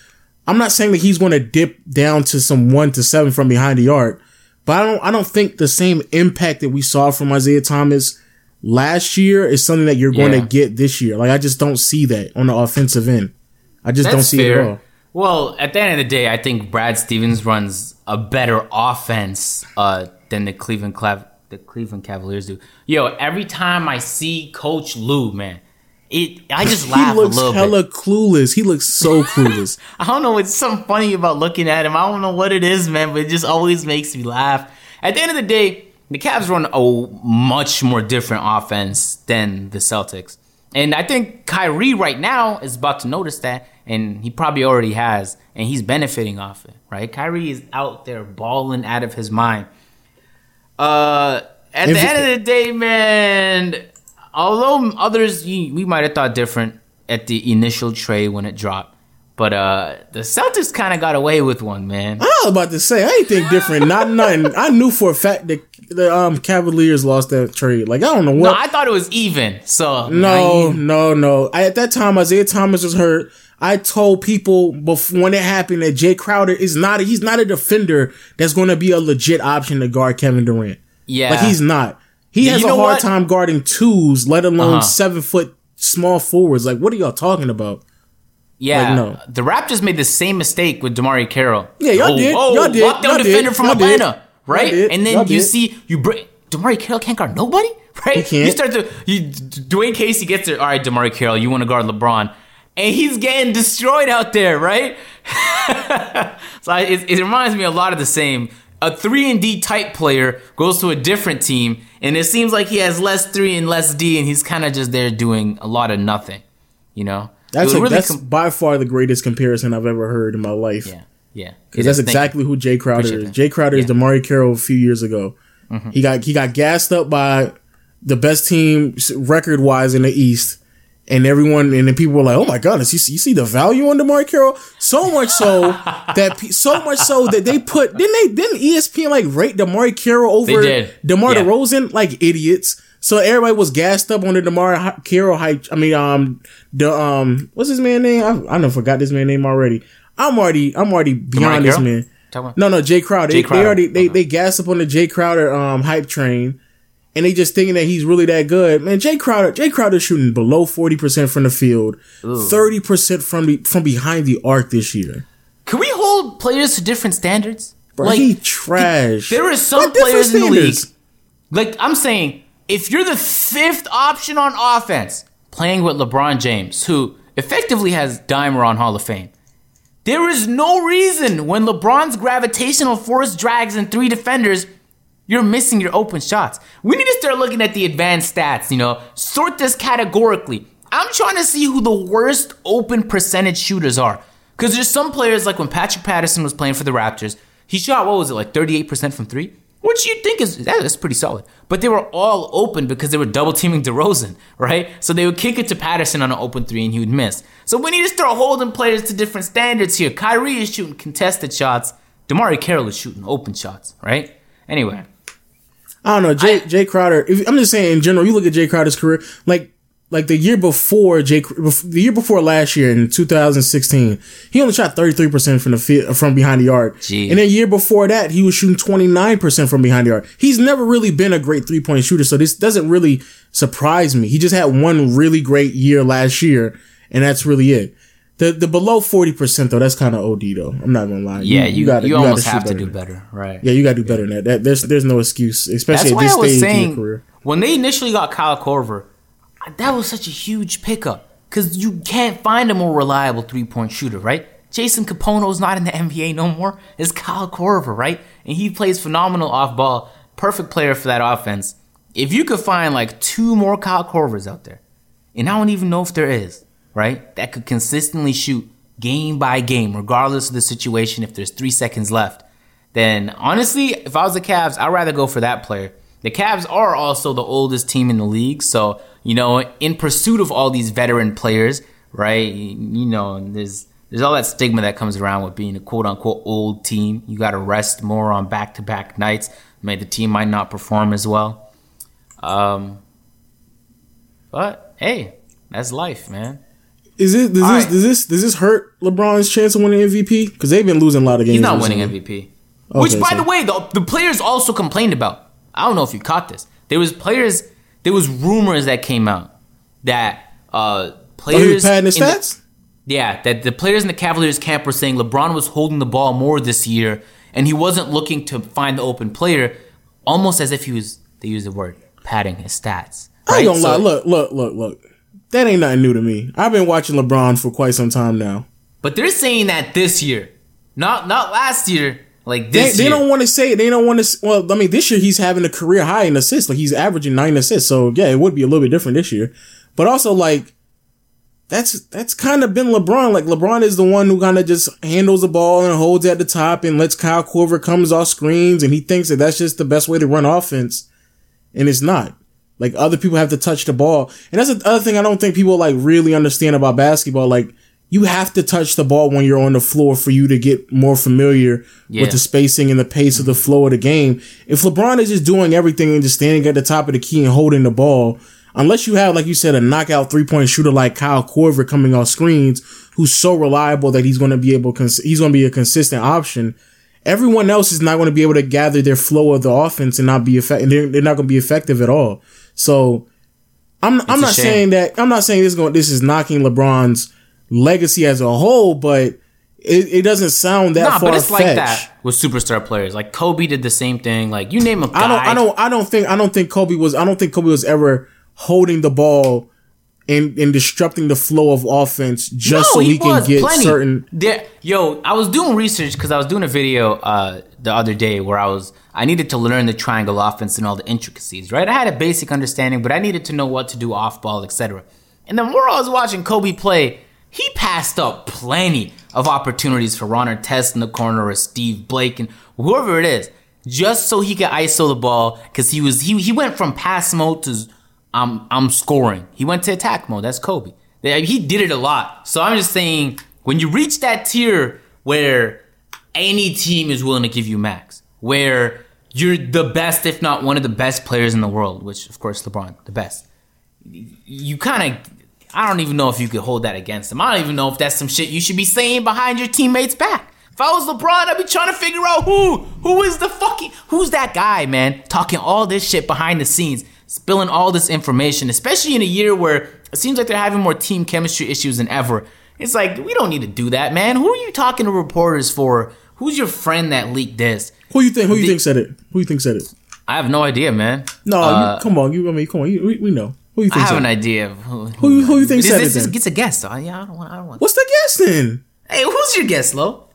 I'm not saying that he's going to dip down to some one to seven from behind the arc, but I don't I don't think the same impact that we saw from Isaiah Thomas last year is something that you're going Yeah. to get this year. Like, I just don't see that on the offensive end. I just That's don't see fair. it at all. Well, at the end of the day, I think Brad Stevens runs a better offense uh, than the Cleveland Clav- the Cleveland Cavaliers do. Yo, every time I see Coach Lue, man, it I just laugh He looks a little hella bit. clueless. He looks so clueless. I don't know. It's something funny about looking at him. I don't know what it is, man, but it just always makes me laugh. At the end of the day, the Cavs run a much more different offense than the Celtics. And I think Kyrie right now is about to notice that, and he probably already has, and he's benefiting off it, right? Kyrie is out there balling out of his mind. Uh, at If the it- end of the day, man, although others, you- we might have thought different at the initial trade when it dropped, but uh, the Celtics kind of got away with one, man. I was about to say, I ain't think different. Not nothing. I knew for a fact that the um, Cavaliers lost that trade. Like, I don't know No, what. I thought it was even. So No, I- no, no. I, at that time, Isaiah Thomas was hurt. I told people before when it happened that Jay Crowder is not. A, he's not a defender that's going to be a legit option to guard Kevin Durant. yeah, Like, he's not. He Yeah, has you a know hard what? time guarding twos, let alone Uh-huh. seven foot small forwards. Like, what are y'all talking about? yeah. like, no. The Raptors made the same mistake with DeMar Carroll. Yeah, y'all oh, did. Oh, Y'all did. lockdown Y'all did. defender from Y'all did. Atlanta, right? Y'all did. And then Y'all you did. see you bring DeMar Carroll can't guard nobody, right? He can't. You start to you, Dwayne Casey gets there. All right, DeMar Carroll, you want to guard LeBron. And he's getting destroyed out there, right? so I, it, it reminds me a lot of the same. A three and D type player goes to a different team, and it seems like he has less three and less D, and he's kind of just there doing a lot of nothing. You know, That's It a, would that's com- by far the greatest comparison I've ever heard in my life. yeah, yeah. Because It that's is. Thank exactly who Jay Crowder Appreciate is. that. Jay Crowder is Yeah. DeMar Carroll a few years ago. Mm-hmm. He got he got gassed up by the best team record wise in the East, and everyone and then people were like, "Oh my goodness, you see, you see the value on DeMar Carroll?" So much so that pe- so much so that they put didn't they didn't E S P N like rate DeMar Carroll over They did. DeMar Yeah. DeRozan like idiots. So everybody was gassed up on the DeMar Carroll hype. I mean, um, the um, what's his man name? I I don't forgot this man name already. I'm already I'm already beyond this Carroll? man. Talk about- No, no, Jay Crowder. Jay They, Crowder. they already they, Okay. they gassed up on the Jay Crowder um hype train, and they just thinking that he's really that good. Man, Jay Crowder, Jay Crowder shooting below forty percent from the field, thirty percent from the from behind the arc this year. Can we hold players to different standards? Bro, he trash. There are some What different players in the league. standards? Like I'm saying, if you're the fifth option on offense, playing with LeBron James, who effectively has Dimer on Hall of Fame, there is no reason when LeBron's gravitational force drags in three defenders, you're missing your open shots. We need to start looking at the advanced stats, you know, sort this categorically. I'm trying to see who the worst open percentage shooters are. Because there's some players, like when Patrick Patterson was playing for the Raptors, he shot, what was it, like thirty-eight percent from three? Which you'd think is, that is pretty solid. But they were all open because they were double teaming DeRozan, right? So they would kick it to Patterson on an open three and he would miss. So we need to start holding players to different standards here. Kyrie is shooting contested shots. DeMar Carroll is shooting open shots, right? Anyway. I don't know, Jay Jay Crowder. If, I'm just saying in general. You look at Jay Crowder's career, like like the year before Jay, the year before last year in two thousand sixteen, he only shot thirty-three percent from the field, from behind the arc. Gee. And the year before that, he was shooting twenty-nine percent from behind the arc. He's never really been a great three point shooter, so this doesn't really surprise me. He just had one really great year last year, and that's really it. The the below forty percent though, that's kind of O D though. I'm not gonna lie. Yeah, you, you, gotta- gotta almost shoot have to better do than that. better, right? Yeah, you gotta do better than that. that there's there's no excuse, especially That's at why this I was stage in your saying, career. when they initially got Kyle Korver, that was such a huge pickup because you can't find a more reliable three-point shooter, right? Jason Capone's not in the N B A no more. It's Kyle Korver, right? And he plays phenomenal off-ball. Perfect player for that offense. If you could find like two more Kyle Korvers out there, and I don't even know if there is, right? That could consistently shoot game by game, regardless of the situation, if there's three seconds left, then honestly, if I was the Cavs, I'd rather go for that player. The Cavs are also the oldest team in the league, so, you know, in pursuit of all these veteran players, right, you know, there's there's all that stigma that comes around with being a quote-unquote old team. You got to rest more on back-to-back nights. Maybe the team might not perform as well. Um, but, hey, that's life, man. Is it does this, right. does this does this hurt LeBron's chance of winning M V P? Because they've been losing a lot of games. He's not recently. winning M V P. Okay, Which, by so. the way, the, the players also complained about. I don't know if you caught this. There was players. There was rumors that came out that uh, players. Oh, he was padding his in the- stats? Yeah, that the players in the Cavaliers camp were saying LeBron was holding the ball more this year, and he wasn't looking to find the open player, almost as if he was. They use the word padding his stats. I ain't right? gonna So- lie. Look, look, look, look. That ain't nothing new to me. I've been watching LeBron for quite some time now. But they're saying that this year, not not last year. Like They, this they year. don't want to say it. They don't want to. Well, I mean, this year he's having a career high in assists. Like he's averaging nine assists. So yeah, it would be a little bit different this year. But also, like that's that's kind of been LeBron. Like LeBron is the one who kind of just handles the ball and holds at the top and lets Kyle Korver comes off screens, and he thinks that that's just the best way to run offense, and it's not. Like other people have to touch the ball, and that's the other thing I don't think people like really understand about basketball. Like you have to touch the ball when you're on the floor for you to get more familiar Yeah. with the spacing and the pace of the flow of the game. If LeBron is just doing everything and just standing at the top of the key and holding the ball, unless you have, like you said, a knockout three-point shooter like Kyle Korver coming off screens, who's so reliable that he's going to be able, cons- he's going to be a consistent option. Everyone else is not going to be able to gather their flow of the offense and not be effective. They're, they're not going to be effective at all. So I'm I'm a not shame. saying that I'm not saying this is going this is knocking LeBron's legacy as a whole, but it, it doesn't sound that Nah, far but it's like fetched. that with superstar players. Like Kobe did the same thing. Like you name a guy. I don't I don't I don't think I don't think Kobe was I don't think Kobe was ever holding the ball and and disrupting the flow of offense just so No, he, he can was, get plenty. certain. There, yo, I was doing research because I was doing a video uh, the other day where I was I needed to learn the triangle offense and all the intricacies. Right, I had a basic understanding, but I needed to know what to do off ball, et cetera. And then while I was watching Kobe play, he passed up plenty of opportunities for Ron Artest in the corner or Steve Blake and whoever it is, just so he could I S O the ball because he was he he went from pass mode to I'm I'm scoring. He went to attack mode. That's Kobe. He did it a lot. So I'm just saying, when you reach that tier where any team is willing to give you max, where you're the best, if not one of the best players in the world, which of course LeBron, the best, you kind of, I don't even know if you could hold that against him. I don't even know if that's some shit you should be saying behind your teammates' back. If I was LeBron, I'd be trying to figure out who, who is the fucking, who's that guy, man, talking all this shit behind the scenes, spilling all this information, especially in a year where it seems like they're having more team chemistry issues than ever. It's like, we don't need to do that, man. Who are you talking to reporters for? Who's your friend that leaked this? Who you think? Who you The- think said it? Who you think said it? I have no idea, man. No, Uh, you, come on. You I mean, come on. You, we, we know. Who you I think have said an it? idea of who. Who- who you think this, said this, it this then? gets a guess, though. Yeah, I don't want. I don't want. What's the guess then? Hey, who's your guess, Lo?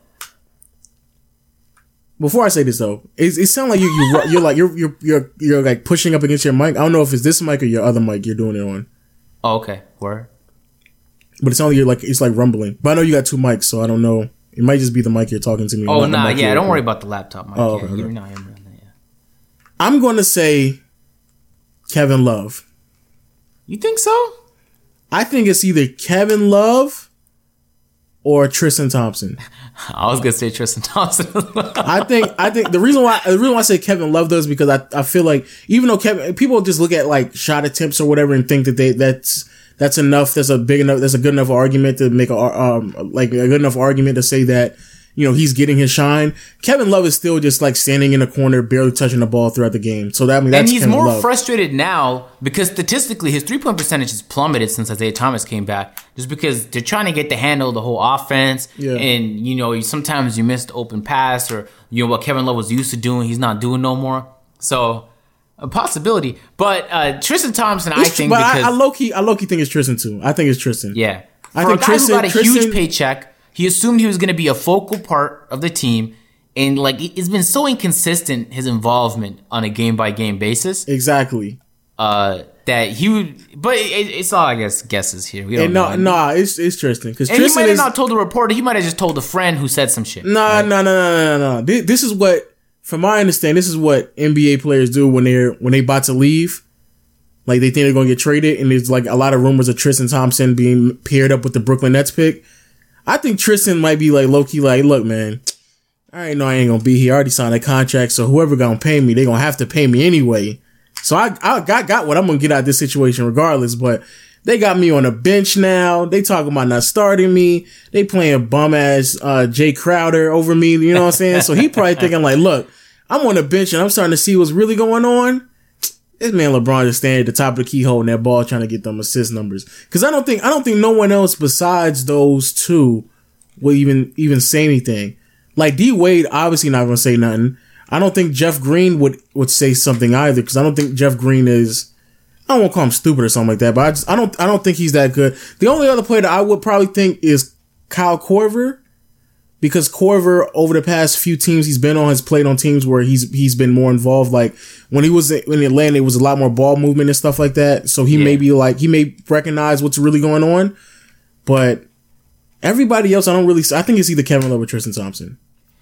Before I say this though, it, it sounds like you you you're like you're you're you're you're like pushing up against your mic. I don't know if it's this mic or your other mic you're doing it on, Oh, okay. Word. but it sounds like you're like it's like rumbling. But I know you got two mics, so I don't know. It might just be the mic you're talking to me. Oh, not the nah, mic yeah. you're Don't worry recording. about the laptop, Mike. Oh, yeah, okay, you're okay. not hearing that, yeah. I'm going to say Kevin Love. You think so? I think it's either Kevin Love or Tristan Thompson. I was gonna say Tristan Thompson. I think I think the reason why the reason why I say Kevin Love does because I, I feel like even though Kevin people just look at like shot attempts or whatever and think that they that's that's enough that's a big enough that's a good enough argument to make a um like a good enough argument to say that you know he's getting his shine. Kevin Love is still just like standing in a corner barely touching the ball throughout the game. So that I mean that's and he's Kevin more Love. frustrated now because statistically his three-point percentage has plummeted since Isaiah Thomas came back. Just because they're trying to get to handle the whole offense. Yeah. And, you know, sometimes you missed open pass or, you know, what Kevin Love was used to doing, he's not doing no more. So, a possibility. But uh, Tristan Thompson, I It's- think but because... I, I low key I low key think it's Tristan too. I think it's Tristan. Yeah. For I a think guy Tristan- who got a Tristan- huge paycheck, he assumed he was going to be a focal part of the team. And, like, it's been so inconsistent, his involvement on a game-by-game basis, Exactly. uh, that he would... But it, it's all, I guess, guesses here. We don't And know. no, nah, it's it's Tristan because And he Tristan might have is not told the reporter. He might have just told a friend who said some shit. nah, nah, nah, nah, nah, nah. This, this is what, from my understanding, this is what N B A players do when they're when they about to leave. Like they think they're gonna get traded, and there's like a lot of rumors of Tristan Thompson being paired up with the Brooklyn Nets pick. I think Tristan might be like low key, like, look, man, I already know I ain't gonna be here. I already signed a contract, so whoever gonna pay me, they gonna have to pay me anyway. So I I got got what I'm gonna get out of this situation regardless. But They got me on a bench now. They talking about not starting me. They playing bum ass uh, Jay Crowder over me. You know what I'm saying? So he probably thinking like, look, I'm on the bench and I'm starting to see what's really going on. This man LeBron just standing at the top of the key holding that ball trying to get them assist numbers. Cause I don't think, I don't think no one else besides those two will even, even say anything. Like D Wade obviously not going to say nothing. I don't think Jeff Green would, would say something either. Cause I don't think Jeff Green is, I don't want to call him stupid or something like that, but I just, I don't, I don't think he's that good. The only other player that I would probably think is Kyle Korver, because Korver over the past few teams he's been on has played on teams where he's, he's been more involved. Like when he was in Atlanta, it was a lot more ball movement and stuff like that. So he yeah. may be like, he may recognize what's really going on, but everybody else, I don't really, I think it's either Kevin Love or Tristan Thompson.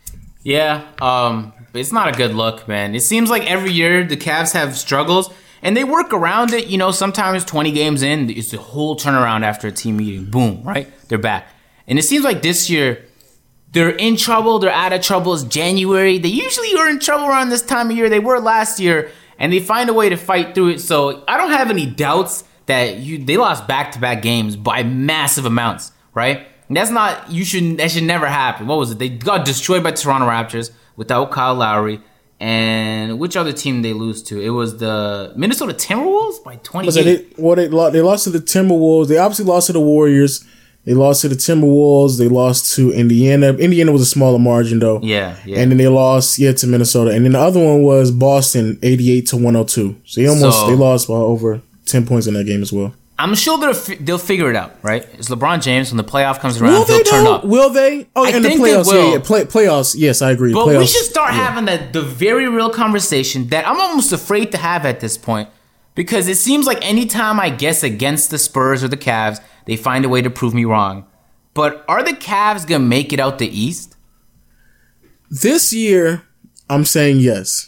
Yeah. Um, it's not a good look, man. It seems like every year the Cavs have struggles. And they work around it, you know, sometimes twenty games in, it's a whole turnaround after a team meeting. Boom, right? They're back. And it seems like this year, they're in trouble, they're out of trouble. It's January. They usually are in trouble around this time of year. They were last year, and they find a way to fight through it. So I don't have any doubts that you they lost back-to-back games by massive amounts, right? And that's not, you should, that should never happen. What was it? They got destroyed by Toronto Raptors without Kyle Lowry. And which other team they lose to? It was the Minnesota Timberwolves by twenty-eight. They, well, they lost, they lost to the Timberwolves. They obviously lost to the Warriors. They lost to the Timberwolves. They lost to Indiana. Indiana was a smaller margin, though. Yeah, yeah. And then they lost, yeah, to Minnesota. And then the other one was Boston, eighty-eight to one oh two. So they almost so, they lost by over ten points in that game as well. I'm sure they'll they'll figure it out, right? It's LeBron James. When the playoff comes around, will he'll turn though? up. Will they? Oh, I and think the playoffs, they will. yeah, yeah. Play, playoffs. Yes, I agree. But playoffs, we should start yeah. having the, the very real conversation that I'm almost afraid to have at this point, because it seems like anytime I guess against the Spurs or the Cavs, they find a way to prove me wrong. But are the Cavs gonna make it out the East? This year, I'm saying yes,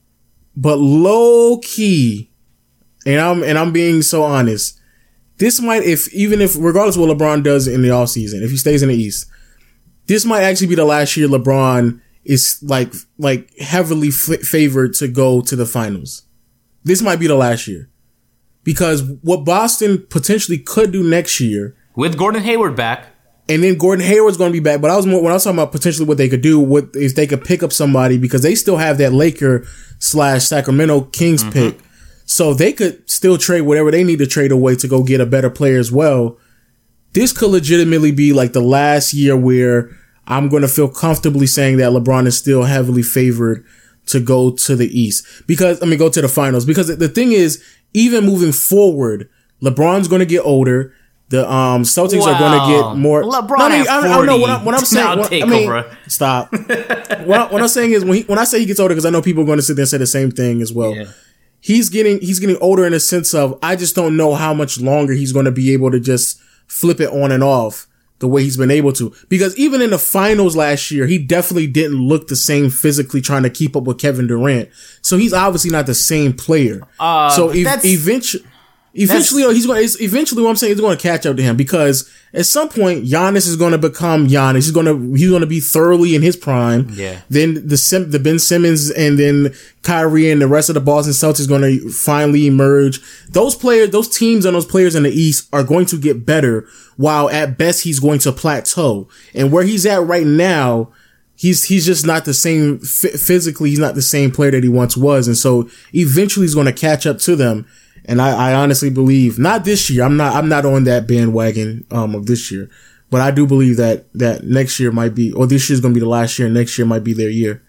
but low key, and I'm and I'm being so honest. This might, if even if, regardless of what LeBron does in the offseason, if he stays in the East, this might actually be the last year LeBron is like, like heavily f- favored to go to the finals. This might be the last year. Because what Boston potentially could do next year. With Gordon Hayward back. And then Gordon Hayward's going to be back. But I was more, when I was talking about potentially what they could do, what if they could pick up somebody, because they still have that Laker slash Sacramento Kings mm-hmm. pick. So they could still trade whatever they need to trade away to go get a better player as well. This could legitimately be like the last year where I'm going to feel comfortably saying that LeBron is still heavily favored to go to the East. Because, I mean, go to the finals. Because the thing is, even moving forward, LeBron's going to get older. The um Celtics wow. are going to get more. LeBron no, I mean, at I, I know what, I, what I'm saying. What, take I mean, over. Stop. what, I, what I'm saying is when he, when I say he gets older, because I know people are going to sit there and say the same thing as well. Yeah. He's getting he's getting older in the sense of I just don't know how much longer he's going to be able to just flip it on and off the way he's been able to. Because even in the finals last year, he definitely didn't look the same physically trying to keep up with Kevin Durant. So he's obviously not the same player. Uh, so e- eventually. Eventually, he's going. Eventually, what I'm saying is going to catch up to him, because at some point, Giannis is going to become Giannis. He's going to he's going to be thoroughly in his prime. Yeah. Then the Sim, the Ben Simmons and then Kyrie and the rest of the Boston Celtics going to finally emerge. Those players, those teams, and those players in the East are going to get better. While at best, he's going to plateau. And where he's at right now, he's he's just not the same f- physically. He's not the same player that he once was. And so eventually, he's going to catch up to them. And I, I honestly believe, not this year, I'm not, I'm not on that bandwagon, um, of this year, but I do believe that, that next year might be, or this year's going to be the last year, and next year might be their year.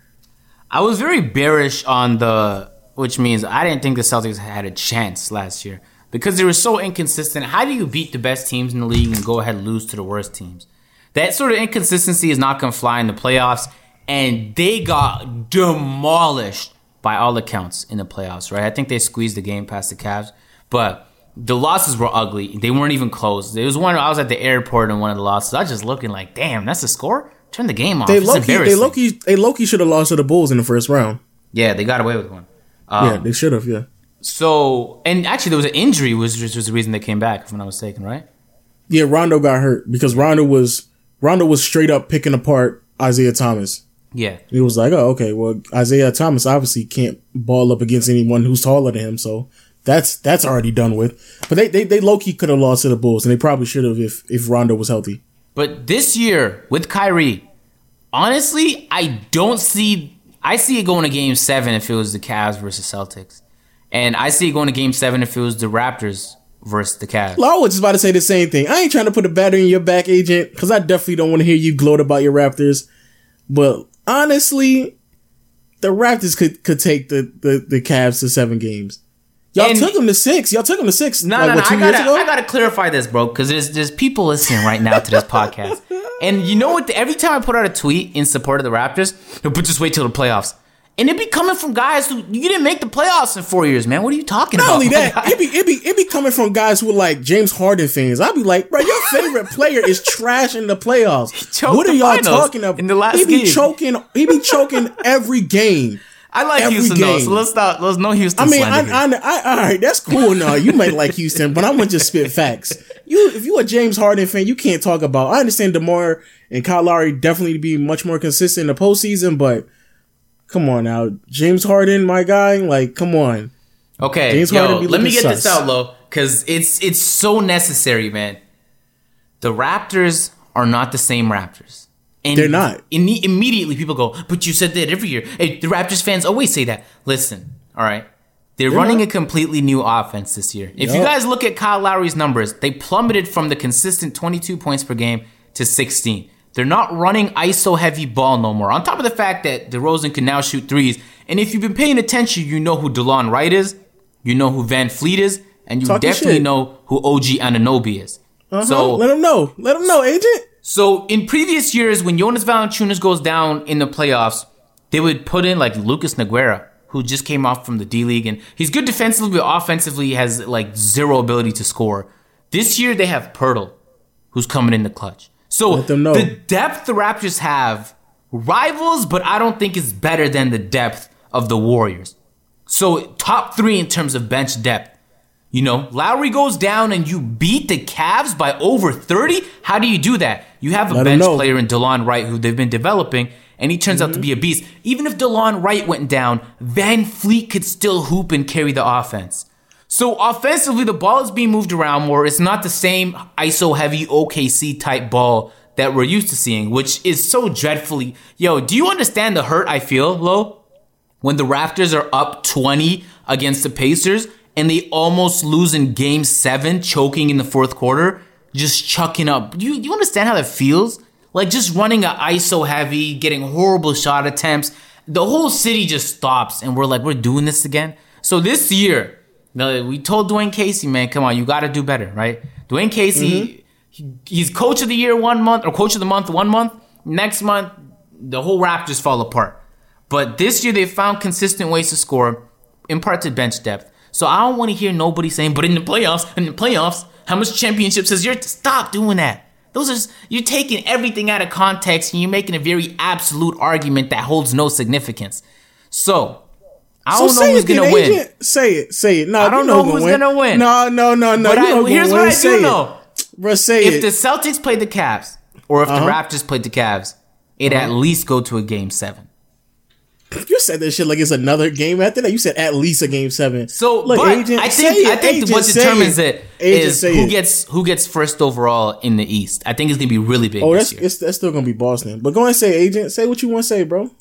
I was very bearish on the, which means I didn't think the Celtics had a chance last year because they were so inconsistent. How do you beat the best teams in the league and go ahead and lose to the worst teams? That sort of inconsistency is not going to fly in the playoffs, and they got demolished by all accounts in the playoffs, right? I think they squeezed the game past the Cavs, but the losses were ugly. They weren't even close. There was one, I was at the airport in one of the losses. I was just looking like, damn, that's the score? Turn the game off. They it's low-key, embarrassing. they low-key, they low-key should have lost to the Bulls in the first round. Yeah, they got away with one. Um, yeah, they should have, yeah. So, and actually there was an injury, which was the reason they came back, if I'm not mistaken, right? Yeah, Rondo got hurt because Rondo was, Rondo was straight up picking apart Isaiah Thomas. Yeah. He was like, oh, okay, well, Isaiah Thomas obviously can't ball up against anyone who's taller than him, so That's that's already done with. But they they, they low key could have lost to the Bulls, and they probably should have if if Rondo was healthy. But this year with Kyrie, honestly, I don't see. I see it going to Game Seven if it was the Cavs versus Celtics, and I see it going to Game Seven if it was the Raptors versus the Cavs. Well, I was just about to say the same thing. I ain't trying to put a battery in your back, Agent, because I definitely don't want to hear you gloat about your Raptors. But honestly, the Raptors could could take the the, the Cavs to seven games. Y'all and took them to six. Y'all took them to six. No, like, no, what, no. two I gotta, years ago? I gotta clarify this, bro, because there's there's people listening right now to this podcast, and you know what? Every time I put out a tweet in support of the Raptors, but just wait till the playoffs, and it be coming from guys who you didn't make the playoffs in four years, man. What are you talking Not about? Not only that, it be it be it be coming from guys who are like James Harden fans. I'd be like, bro, your favorite player is trash in the playoffs. What are y'all talking about? In the last he be game. choking. He be choking every game. I like Every Houston game. though, so let's stop. Let's no Houston. I mean, I, slander I, here. I, I, all right, that's cool. No, you might like Houston, but I'm gonna just spit facts. You, if you a James Harden fan, you can't talk about. I understand DeMar and Kyle Lowry definitely be much more consistent in the postseason, but come on now, James Harden, my guy, like, come on. Okay, James yo, Harden be let me get looking this sus. out, Lo, because it's it's so necessary, man. The Raptors are not the same Raptors. And They're not. In, immediately, people go, but you said that every year. Hey, the Raptors fans always say that. Listen, all right? They're, They're running not. a completely new offense this year. If yep. you guys look at Kyle Lowry's numbers, they plummeted from the consistent twenty-two points per game to sixteen. They're not running I S O-heavy ball no more. On top of the fact that DeRozan can now shoot threes. And if you've been paying attention, you know who DeLon Wright is, you know who Van Fleet is, and you Talking definitely shit. know who O G Anunoby is. Uh-huh. So let them know. Let them know, Agent. So in previous years, when Jonas Valanciunas goes down in the playoffs, they would put in like Lucas Nogueira, who just came off from the D-League, and he's good defensively, but offensively has like zero ability to score. This year they have Pirtle, who's coming in the clutch. So Let them know. The depth the Raptors have rivals, but I don't think it's better than the depth of the Warriors. So top three in terms of bench depth. You know, Lowry goes down and you beat the Cavs by over thirty. How do you do that? You have a Let bench him know. player in DeLon Wright who they've been developing, and he turns Mm-hmm. out to be a beast. Even if DeLon Wright went down, Van Fleet could still hoop and carry the offense. So offensively, the ball is being moved around more. It's not the same I S O-heavy O K C type ball that we're used to seeing, which is so dreadfully. Yo, do you understand the hurt I feel, Lo? When the Raptors are up twenty against the Pacers, and they almost lose in game seven, choking in the fourth quarter, just chucking up. You you understand how that feels? Like just running an I S O heavy, getting horrible shot attempts. The whole city just stops, and we're like, we're doing this again? So this year, we told Dwayne Casey, man, come on, you got to do better, right? Dwayne Casey, mm-hmm. he, he's coach of the year one month, or coach of the month one month. Next month, the whole Raptors fall apart. But this year, they found consistent ways to score, in part to bench depth. So I don't want to hear nobody saying, but in the playoffs, in the playoffs, how much championships is your? Stop doing that. Those are just, you're taking everything out of context and you're making a very absolute argument that holds no significance. So I don't so know who's gonna win. Agent. Say it, say it. No, I don't you know know who's win. gonna win. No, no, no, no. But you I, know here's win. what I say do know. Bro, say if it. the Celtics played the Cavs, or if uh-huh. the Raptors played the Cavs, it'd uh-huh. at least go to a game seven. You said that shit like it's another game after that. You said at least a game seven. So, Look, but agent, I think it, I think agent, what determines it, it agent, is who it. gets who gets first overall in the East. I think it's gonna be really big. Oh, this that's year. it's, that's still gonna be Boston. But go and say, agent, say what you want to say, bro.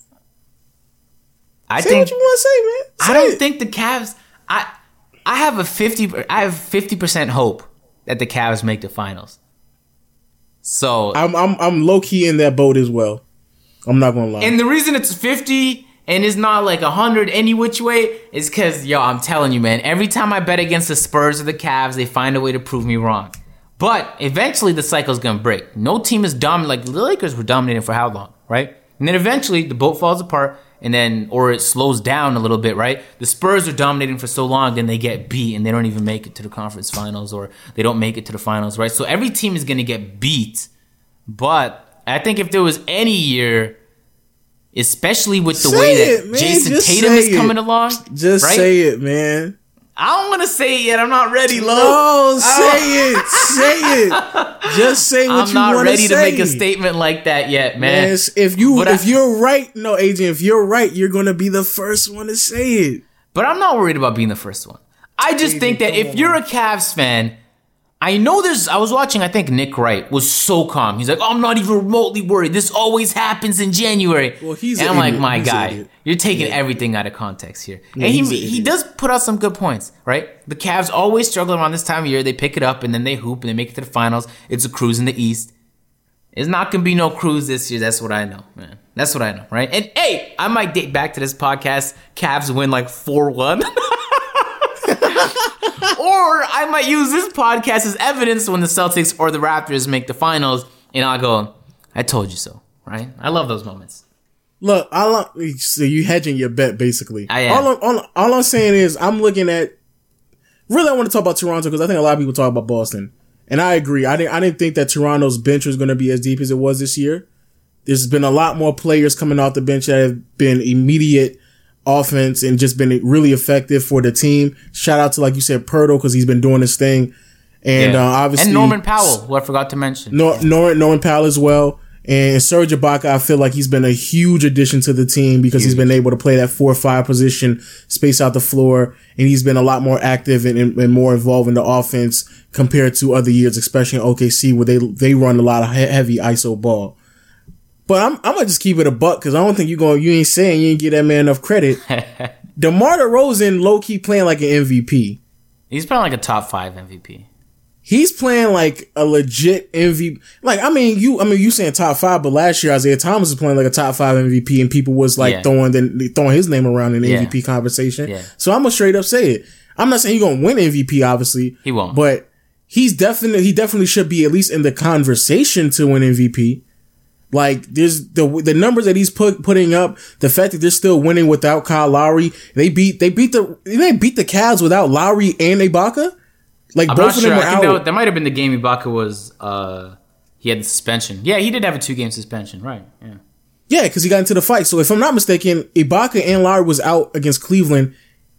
I say think what you want to say, man. Say I don't it. think the Cavs. I I have a fifty. I have fifty percent hope that the Cavs make the finals. So I'm I'm I'm low key in that boat as well. I'm not gonna lie. And the reason it's fifty and it's not like one hundred any which way is because, yo, I'm telling you, man, every time I bet against the Spurs or the Cavs, they find a way to prove me wrong. But eventually the cycle's going to break. No team is dominant. Like the Lakers were dominating for how long, right? And then eventually the boat falls apart and then, or it slows down a little bit, right? The Spurs are dominating for so long, then they get beat and they don't even make it to the conference finals, or they don't make it to the finals, right? So every team is going to get beat. But I think if there was any year, especially with the say way that it, man. Jason Just Tatum is it. coming along. Just right? say it, man. I don't want to say it yet. I'm not ready, Lo. No, say it. Say it. Just say what I'm you not want to ready say. to make a statement like that yet, man. Yes, if you But if I- you're right, no, agent, if you're right, you're gonna be the first one to say it. But I'm not worried about being the first one. I just think that if you're a Cavs fan, I know there's, I was watching, I think Nick Wright was so calm. He's like, oh, I'm not even remotely worried. This always happens in January. Well, he's and an I'm like, idiot. my He's an guy, idiot. you're taking Yeah. everything out of context here. Yeah, and he he's an he idiot. does put out some good points, right? The Cavs always struggle around this time of year. They pick it up and then they hoop and they make it to the finals. It's a cruise in the East. It's not going to be no cruise this year. That's what I know, man. That's what I know, right? And hey, I might date back to this podcast. Cavs win like four one. Or I might use this podcast as evidence when the Celtics or the Raptors make the finals, and I'll go, I told you so, right? I love those moments. Look, all I'm, so you hedging your bet, basically. I am. All I'm, all, all I'm saying is I'm looking at, really I want to talk about Toronto because I think a lot of people talk about Boston. And I agree. I didn't, I didn't think that Toronto's bench was going to be as deep as it was this year. There's been a lot more players coming off the bench that have been immediate offense and just been really effective for the team. Shout out to, like you said, Pirtle, because he's been doing his thing. And Yeah. uh, obviously... And Norman Powell, who I forgot to mention. Nor- Norman, Norman Powell as well. And Serge Ibaka, I feel like he's been a huge addition to the team because huge. He's been able to play that four or five position, space out the floor, and he's been a lot more active and, and, and more involved in the offense compared to other years, especially in O K C where they they run a lot of he- heavy I S O ball. But I'm I'm gonna just keep it a buck because I don't think you going you ain't saying you ain't give that man enough credit. DeMar DeRozan low key playing like an M V P. He's playing like a top five M V P. He's playing like a legit M V P. Like, I mean, you, I mean, you saying top five, but last year Isaiah Thomas was playing like a top five M V P, and people was like Yeah. throwing the, throwing his name around in the Yeah. M V P conversation. Yeah. So I'm gonna straight up say it. I'm not saying he's gonna win M V P, obviously. He won't. But he's definitely he definitely should be at least in the conversation to win M V P. Like, there's the the numbers that he's put putting up, the fact that they're still winning without Kyle Lowry. They beat they beat the they beat the Cavs without Lowry and Ibaka. Like, I'm both not of sure. them were I think out. that, was- that might have been the game Ibaka was, uh, he had the suspension. Yeah, he did have a two-game suspension, right. Yeah. Yeah, because he got into the fight. So if I'm not mistaken, Ibaka and Lowry was out against Cleveland,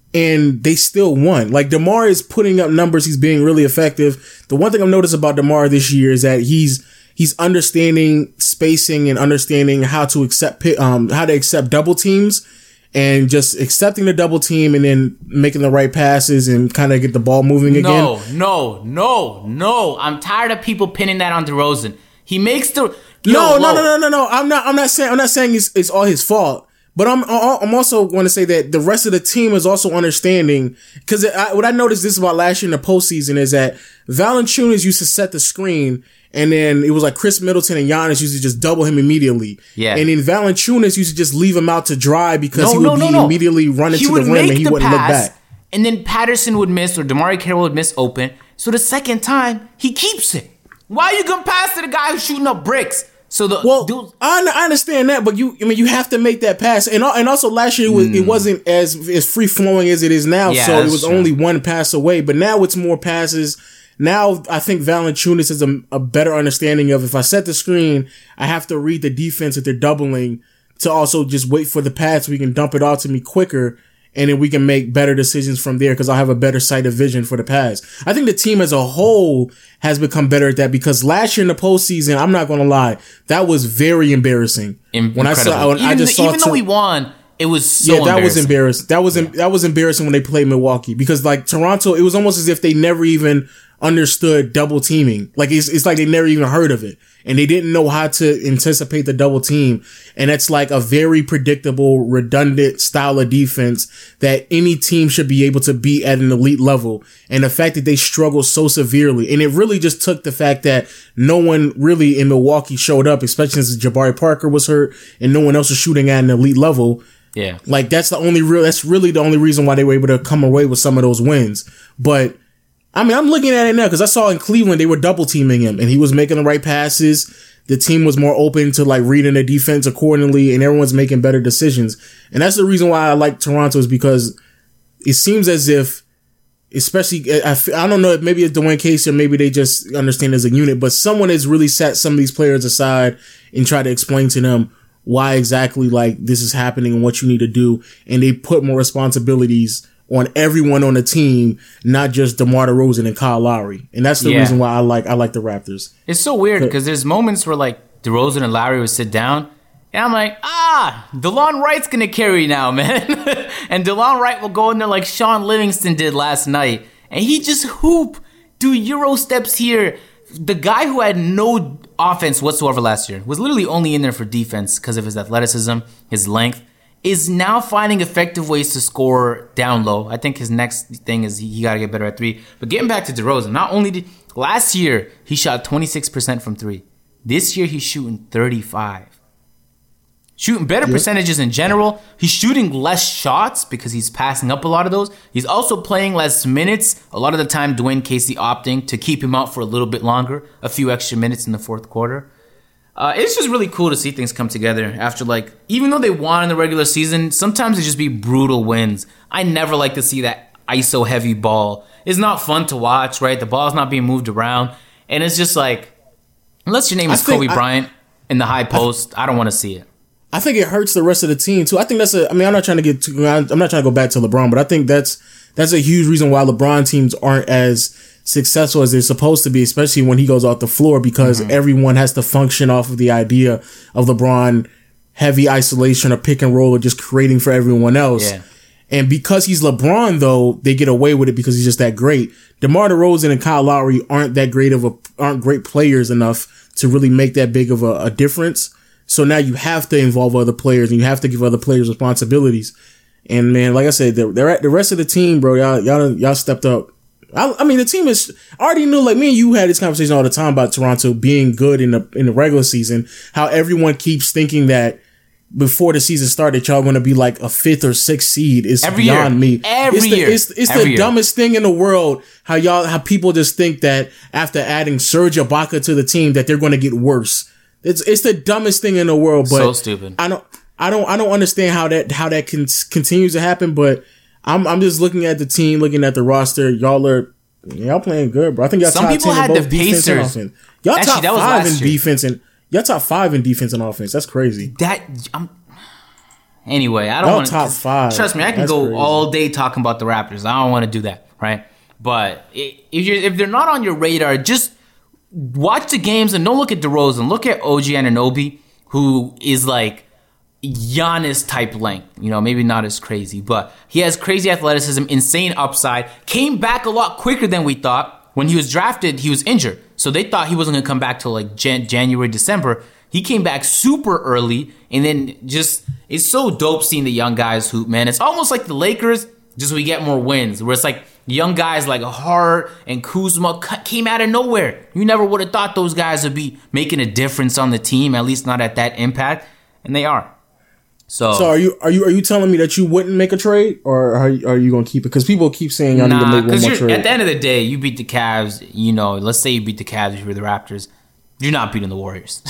and they still won. Like, DeMar is putting up numbers. He's being really effective. The one thing I've noticed about DeMar this year is that he's he's understanding spacing and understanding how to accept pi- um how to accept double teams. And just accepting the double team and then making the right passes and kind of get the ball moving again. No, no, no, no. I'm tired of people pinning that on DeRozan. He makes the Yo, No, no, whoa. no, no, no, no. I'm not. I'm not saying. I'm not saying it's it's all his fault. But I'm. I'm also going to say that the rest of the team is also understanding because what I noticed this about last year in the postseason is that Valanciunas used to set the screen. And then it was like Chris Middleton and Giannis used to just double him immediately. Yeah. And then Valanciunas used to just leave him out to dry because No, he would no, be no, no. immediately running He to the would rim make and he the wouldn't look pass, back. and then Patterson would miss or DeMar Carroll would miss open. So the second time, he keeps it. Why are you gonna pass to the guy who's shooting up bricks? So the Well, dude, I, I understand that, but you, I mean, you have to make that pass, and al- and also last year it, was, it wasn't as as free flowing as it is now, Yeah, so it that's was true. only one pass away. But now it's more passes. Now I think Valanciunas has a, a better understanding of if I set the screen, I have to read the defense that they're doubling to also just wait for the pass so we can dump it off to me quicker. And then we can make better decisions from there because I'll have a better sight of vision for the pass. I think the team as a whole has become better at that because last year in the postseason, I'm not going to lie, that was very embarrassing. in- When I incredible. saw, when even I just th- saw even though two- we won, it was so yeah, that was embarrassing. embarrassing. That was em- that was embarrassing when they played Milwaukee because like Toronto, it was almost as if they never even understood double teaming. Like it's it's like they never even heard of it. And they didn't know how to anticipate the double team. And that's like a very predictable, redundant style of defense that any team should be able to beat at an elite level. And the fact that they struggle so severely. And it really just took the fact that no one really in Milwaukee showed up, especially since Jabari Parker was hurt and no one else was shooting at an elite level. Yeah. Like that's the only real, that's really the only reason why they were able to come away with some of those wins. But I mean, I'm looking at it now because I saw in Cleveland, they were double teaming him and he was making the right passes. The team was more open to like reading the defense accordingly and everyone's making better decisions. And that's the reason why I like Toronto is because it seems as if, especially, I, I don't know if maybe it's Dwayne Casey or maybe they just understand as a unit, but someone has really sat some of these players aside and tried to explain to them why exactly like this is happening and what you need to do. And they put more responsibilities on everyone on the team, not just DeMar DeRozan and Kyle Lowry. And that's the Yeah. reason why I like, I like the Raptors. It's so weird because there's moments where like DeRozan and Lowry would sit down And I'm like, ah, DeLon Wright's going to carry now, man. And DeLon Wright will go in there like Sean Livingston did last night. And he just hoop, do Euro steps here. The guy who had no offense whatsoever last year, was literally only in there for defense because of his athleticism, his length, is now finding effective ways to score down low. I think his next thing is he, he got to get better at three. But getting back to DeRozan, not only did last year he shot twenty-six percent from three. This year he's shooting thirty-five. Shooting better yep. percentages in general. He's shooting less shots because he's passing up a lot of those. He's also playing less minutes. A lot of the time, Dwayne Casey opting to keep him out for a little bit longer, a few extra minutes in the fourth quarter. Uh, it's just really cool to see things come together after, like, even though they won in the regular season, sometimes it just be brutal wins. I never like to see that I S O-heavy ball. It's not fun to watch, right? The ball's not being moved around. And it's just like, unless your name is Kobe I, Bryant in the high post, I, I don't want to see it. I think it hurts the rest of the team too. I think that's a. I mean, I'm not trying to get. Too, I'm not trying to go back to LeBron, but I think that's that's a huge reason why LeBron teams aren't as successful as they're supposed to be, especially when he goes off the floor, because mm-hmm. everyone has to function off of the idea of LeBron heavy isolation or pick and roll or just creating for everyone else. Yeah. And because he's LeBron, though, they get away with it because he's just that great. DeMar DeRozan and Kyle Lowry aren't that great of a aren't great players enough to really make that big of a, a difference. So now you have to involve other players and you have to give other players responsibilities. And man, like I said, they're, they're at the rest of the team, bro. Y'all, y'all, y'all stepped up. I, I mean, the team is I already knew. Like me and you had this conversation all the time about Toronto being good in the in the regular season. How everyone keeps thinking that before the season started, y'all going to be like a fifth or sixth seed. It's Every beyond year. me. Every it's the, year. It's, it's Every the year. dumbest thing in the world. How y'all, how people just think that after adding Serge Ibaka to the team that they're going to get worse. It's it's the dumbest thing in the world, but so stupid. I don't I don't I don't understand how that how that can continues to happen. But I'm I'm just looking at the team, looking at the roster. Y'all are y'all playing good, bro. I think y'all Some top people ten in had both the defense and Pacers. offense. Y'all Actually, top that was five in last year. defense and y'all top five in defense and offense. That's crazy. That I'm. Anyway, I don't Y'all want to. top five. Trust me, I can That's go crazy. all day talking about the Raptors. I don't want to do that, right? But i- if you if they're not on your radar, just watch the games and don't look at DeRozan. Look at O G Anunoby, who is like Giannis type length. You know, maybe not as crazy, but he has crazy athleticism, insane upside. Came back a lot quicker than we thought. When he was drafted, he was injured, so they thought he wasn't going to come back till like Jan- January, December. He came back super early, and then just it's so dope seeing the young guys hoop, man. It's almost like the Lakers, just we get more wins, where it's like young guys like Hart and Kuzma came out of nowhere. You never would have thought those guys would be making a difference on the team, at least not at that impact, and they are. So, So are you are you are you telling me that you wouldn't make a trade, or are you, are you going to keep it? Because people keep saying y'all need to nah, make one because more trade. at the end of the day, you beat the Cavs. You know, let's say you beat the Cavs if you're the Raptors. You're not beating the Warriors.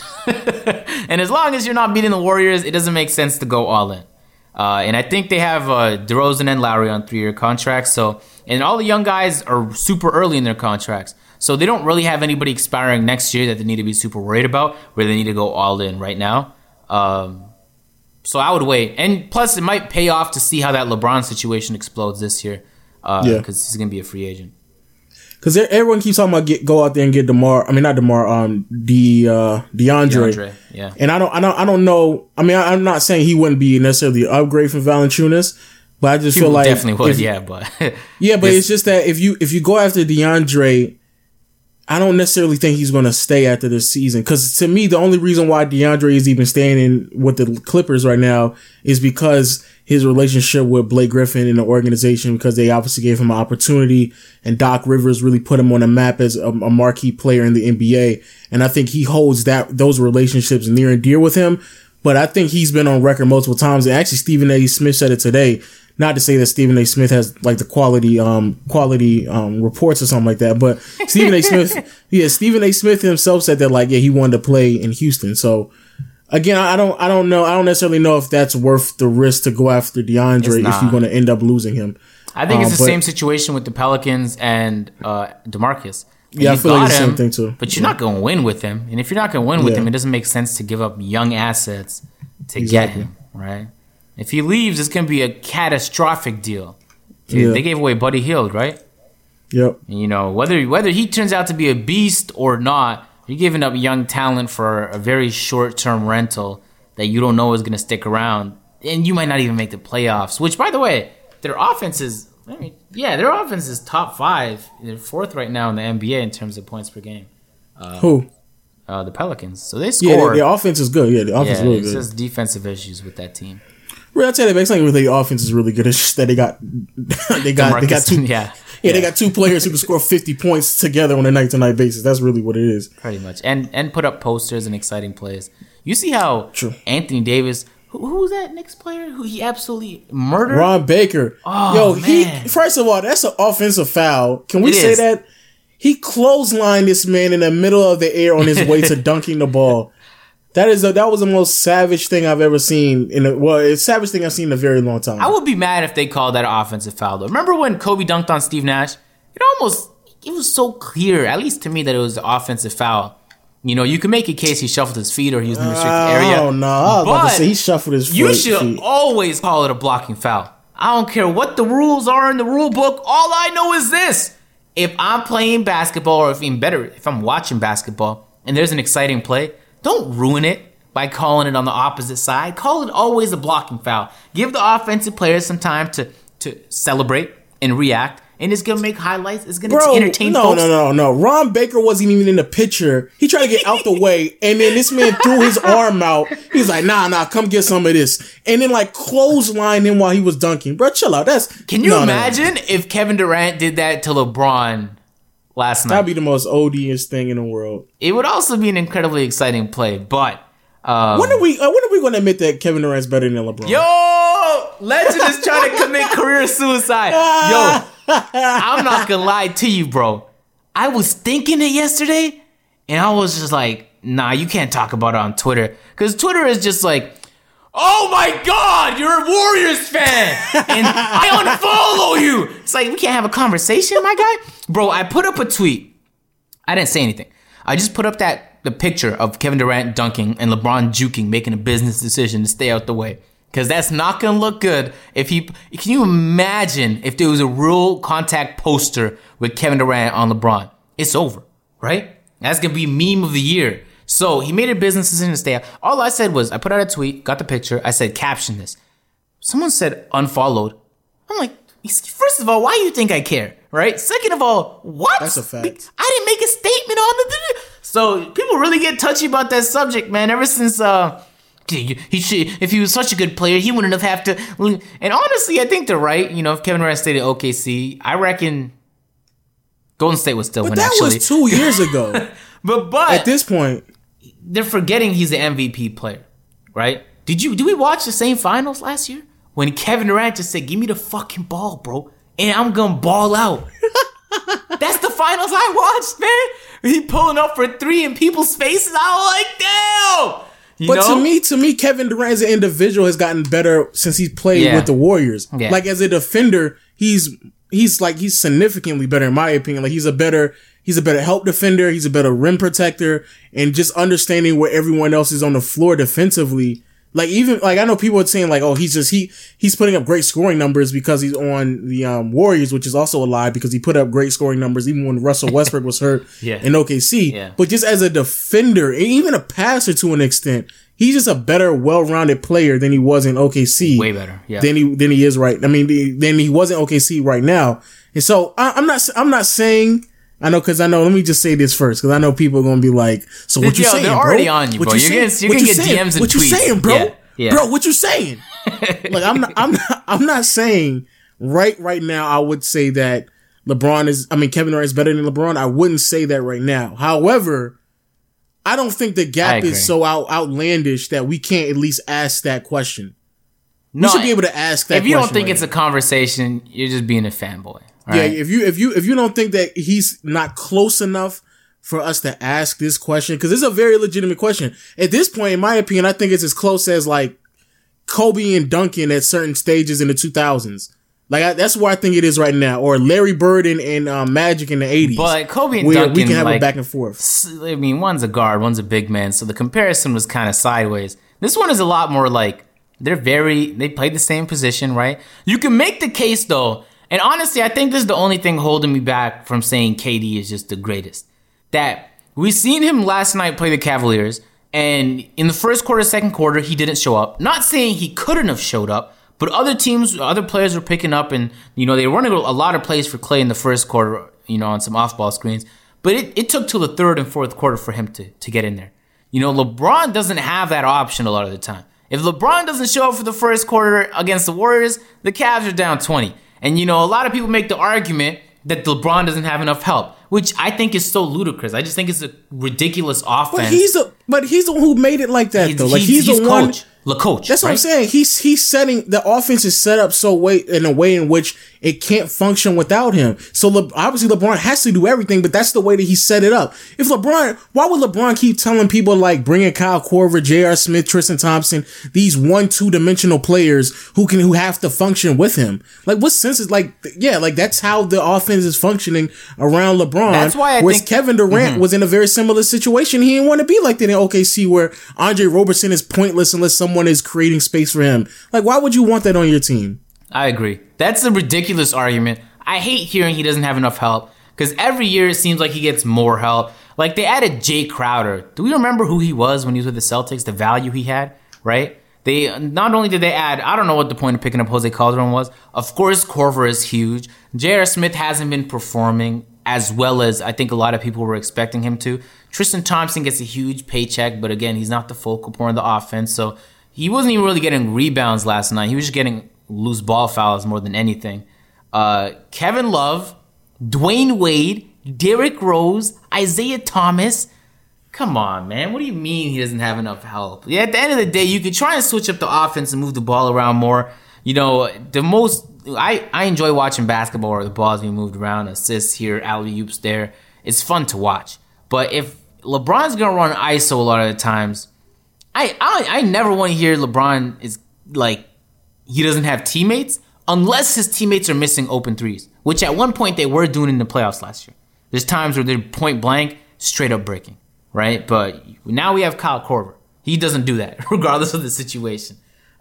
And as long as you're not beating the Warriors, it doesn't make sense to go all in. Uh, and I think they have uh, DeRozan and Lowry on three-year contracts. So, and all the young guys are super early in their contracts. So they don't really have anybody expiring next year that they need to be super worried about, where they need to go all in right now. Um, so I would wait. And plus, it might pay off to see how that LeBron situation explodes this year. Uh, Yeah. Because he's going to be a free agent. Because everyone keeps talking about get go out there and get DeMar. I mean, not DeMar. Um, the uh, DeAndre. DeAndre, yeah. And I don't, I don't, I don't know. I mean, I, I'm not saying he wouldn't be necessarily an upgrade from Valanciunas, but I just He feel like definitely would, if- yeah. But yeah, but it's just that if you if you go after DeAndre, I don't necessarily think he's going to stay after this season. Because to me, the only reason why DeAndre is even staying in with the Clippers right now is because his relationship with Blake Griffin in the organization, because they obviously gave him an opportunity, and Doc Rivers really put him on the map as a, a marquee player in the N B A. And I think he holds that those relationships near and dear with him. But I think he's been on record multiple times. And actually, Stephen A. Smith said it today. Not to say that Stephen A. Smith has like the quality, um, quality, um, reports or something like that, but Stephen A. Smith, yeah, Stephen A. Smith himself said that like, yeah, he wanted to play in Houston. So again, I don't, I don't know. I don't necessarily know if that's worth the risk to go after DeAndre if not. you're going to end up losing him. I think it's Um, the but- same situation with the Pelicans and uh, DeMarcus. Yeah, I You feel like got the same him, thing too. But you're not going to win with him. And if you're not going to win with Yeah. him, it doesn't make sense to give up young assets to Exactly. get him, right? If he leaves, it's going to be a catastrophic deal. Dude, Yeah. They gave away Buddy Hield, right? Yep. And, you know, whether whether he turns out to be a beast or not, you're giving up young talent for a very short-term rental that you don't know is going to stick around, and you might not even make the playoffs. Which, by the way, their offense is, I mean, yeah, their offense is top five. They're fourth right now in the N B A in terms of points per game. Uh, Who? Uh, the Pelicans. So they score. Yeah, their, their offense is good. Yeah, the offense yeah, is really it's good. just defensive issues with that team. Well, I'll tell you that, it's not really the offense is really good. It's just that they got they got they got two yeah. Yeah, yeah, they got two players who can score fifty points together on a night to night basis. That's really what it is. Pretty much. And and put up posters and exciting plays. You see how True. Anthony Davis, who, who was that Knicks player who he absolutely murdered? Ron Baker. Oh, Yo, man. he first of all, that's an offensive foul. Can we It say is. that? He clotheslined this man in the middle of the air on his way to dunking the ball. That is a, that was the most savage thing I've ever seen in a well, it's the savage thing I've seen in a very long time. I would be mad if they called that an offensive foul, though. Remember when Kobe dunked on Steve Nash? It almost, it was so clear, at least to me, that it was an offensive foul. You know, you can make a case he shuffled his feet or he was in the restricted area. Oh, no. I was about but to say he shuffled his you foot- should feet. always call it a blocking foul. I don't care what the rules are in the rule book. All I know is this. If I'm playing basketball, or if even better, if I'm watching basketball and there's an exciting play, don't ruin it by calling it on the opposite side. Call it always a blocking foul. Give the offensive players some time to, to celebrate and react. And it's going to make highlights. It's going to Bro, entertain no, folks. no, no, no. Ron Baker wasn't even in the picture. He tried to get out the way, and then this man threw his arm out. He's like, nah, nah, come get some of this. And then, like, clotheslined him while he was dunking. Bro, chill out. That's Can you no, no, no. imagine if Kevin Durant did that to LeBron last night? That'd be the most odious thing in the world. It would also be an incredibly exciting play, but... Um, When are we? Uh, when are we going to admit that Kevin Durant's better than LeBron? Yo! Legend is trying to commit career suicide. Yo, I'm not gonna lie to you, bro. I was thinking it yesterday, and I was just like, nah, you can't talk about it on Twitter. Because Twitter is just like, oh my God, you're a Warriors fan, and I unfollow you. It's like, we can't have a conversation, my guy? Bro, I put up a tweet. I didn't say anything. I just put up that the picture of Kevin Durant dunking and LeBron juking, making a business decision to stay out the way. Because that's not going to look good if he... Can you imagine if there was a real contact poster with Kevin Durant on LeBron? It's over, right? That's going to be meme of the year. So he made a business decision to stay out. All I said was, I put out a tweet, got the picture. I said, caption this. Someone said unfollowed. I'm like, first of all, why do you think I care, right? Second of all, what? That's a fact. I didn't make a statement on the... So people really get touchy about that subject, man. Ever since uh, he, he should, if he was such a good player, he wouldn't have have to. And honestly, I think they're right. You know, if Kevin Durant stayed at O K C, I reckon Golden State would still But win. that Actually, was two years ago. but but At this point, they're forgetting he's the M V P player, right? Did you did we watch the same finals last year when Kevin Durant just said, "Give me the fucking ball, bro, and I'm gonna ball out." That's the finals I watched, man. He pulling up for three in people's faces. I was like, damn. You but know? to me, to me, Kevin Durant as an individual has gotten better since he's played Yeah. with the Warriors. Yeah. Like as a defender, he's he's like he's significantly better in my opinion. Like he's a better he's a better help defender. He's a better rim protector, and just understanding where everyone else is on the floor defensively. Like even like I know people are saying like, oh, he's just he he's putting up great scoring numbers because he's on the um, Warriors, which is also a lie because he put up great scoring numbers even when Russell Westbrook was hurt Yeah. in O K C. Yeah. But just as a defender and even a passer to an extent, he's just a better, well-rounded player than he was in O K C. Way better, yeah. Than he than he is right. I mean, the- than he was in O K C right now. And so I, I'm not I'm not saying. I know, cause I know, let me just say this first, cause I know people are gonna be like, so what you Yo, saying, they're bro? already on you, What bro. You're saying? gonna- you're What gonna you get saying? D Ms and What you tweets. saying, bro? Yeah, yeah. Bro, what you saying? Like, I'm not, I'm not, I'm not saying right, right now, I would say that LeBron is, I mean, Kevin Durant is better than LeBron. I wouldn't say that right now. However, I don't think the I gap agree. is so out, outlandish that we can't at least ask that question. No, we should be able to ask that If you don't question think right it's now. a conversation, you're just being a fanboy. all Yeah, right? if you if you if you don't think that he's not close enough for us to ask this question, because it's a very legitimate question. At this point, in my opinion, I think it's as close as like Kobe and Duncan at certain stages in the two thousands. Like I, that's where I think it is right now, or Larry Bird and, and uh, Magic in the eighties. But Kobe and where Duncan, we can have like, a back and forth. s- I mean, one's a guard, one's a big man, so the comparison was kind of sideways. This one is a lot more like they're very they played the same position, right? You can make the case though, and honestly, I think this is the only thing holding me back from saying K D is just the greatest. That we seen him last night play the Cavaliers. And in the first quarter, second quarter, he didn't show up. Not saying he couldn't have showed up, but other teams, other players were picking up, and you know they were running a lot of plays for Klay in the first quarter, you know, on some off-ball screens. But it, it took till the third and fourth quarter for him to, to get in there. You know, LeBron doesn't have that option a lot of the time. If LeBron doesn't show up for the first quarter against the Warriors, the Cavs are down twenty. And you know, a lot of people make the argument that LeBron doesn't have enough help, which I think is so ludicrous. I just think it's a ridiculous offense. But he's the but he's the one who made it like that He's- though. Like he's- he's, the he's one. coach. Le coach. That's what right? I'm saying. He's he's setting the offense is set up so way in a way in which it can't function without him. So Le, obviously LeBron has to do everything, but that's the way that he set it up. If LeBron, why would LeBron keep telling people like bringing Kyle Korver, J R. Smith, Tristan Thompson, these one two dimensional players who can who have to function with him? Like what sense is like yeah like that's how the offense is functioning around LeBron. That's why I whereas think- Kevin Durant mm-hmm. was in a very similar situation. He didn't want to be like that in O K C where Andre Robertson is pointless unless someone is creating space for him. Like, why would you want that on your team? I agree. That's a ridiculous argument. I hate hearing he doesn't have enough help because every year it seems like he gets more help. Like they added Jay Crowder. Do we remember who he was when he was with the Celtics? The value he had, right? They not only did they add, I don't know what the point of picking up Jose Calderon was. Of course, Korver is huge. J R. Smith hasn't been performing as well as I think a lot of people were expecting him to. Tristan Thompson gets a huge paycheck, but again, he's not the focal point of the offense, so he wasn't even really getting rebounds last night. He was just getting loose ball fouls more than anything. Uh, Kevin Love, Dwayne Wade, Derrick Rose, Isaiah Thomas. Come on, man. What do you mean he doesn't have enough help? Yeah, at the end of the day, you could try and switch up the offense and move the ball around more. You know, the most I, I enjoy watching basketball where the ball's being moved around, assists here, alley-oops there. It's fun to watch. But if LeBron's going to run I S O a lot of the times, I, I I never want to hear LeBron is like he doesn't have teammates unless his teammates are missing open threes, which at one point they were doing in the playoffs last year. There's times where they're point blank, straight up breaking, right? But now we have Kyle Korver. He doesn't do that, regardless of the situation.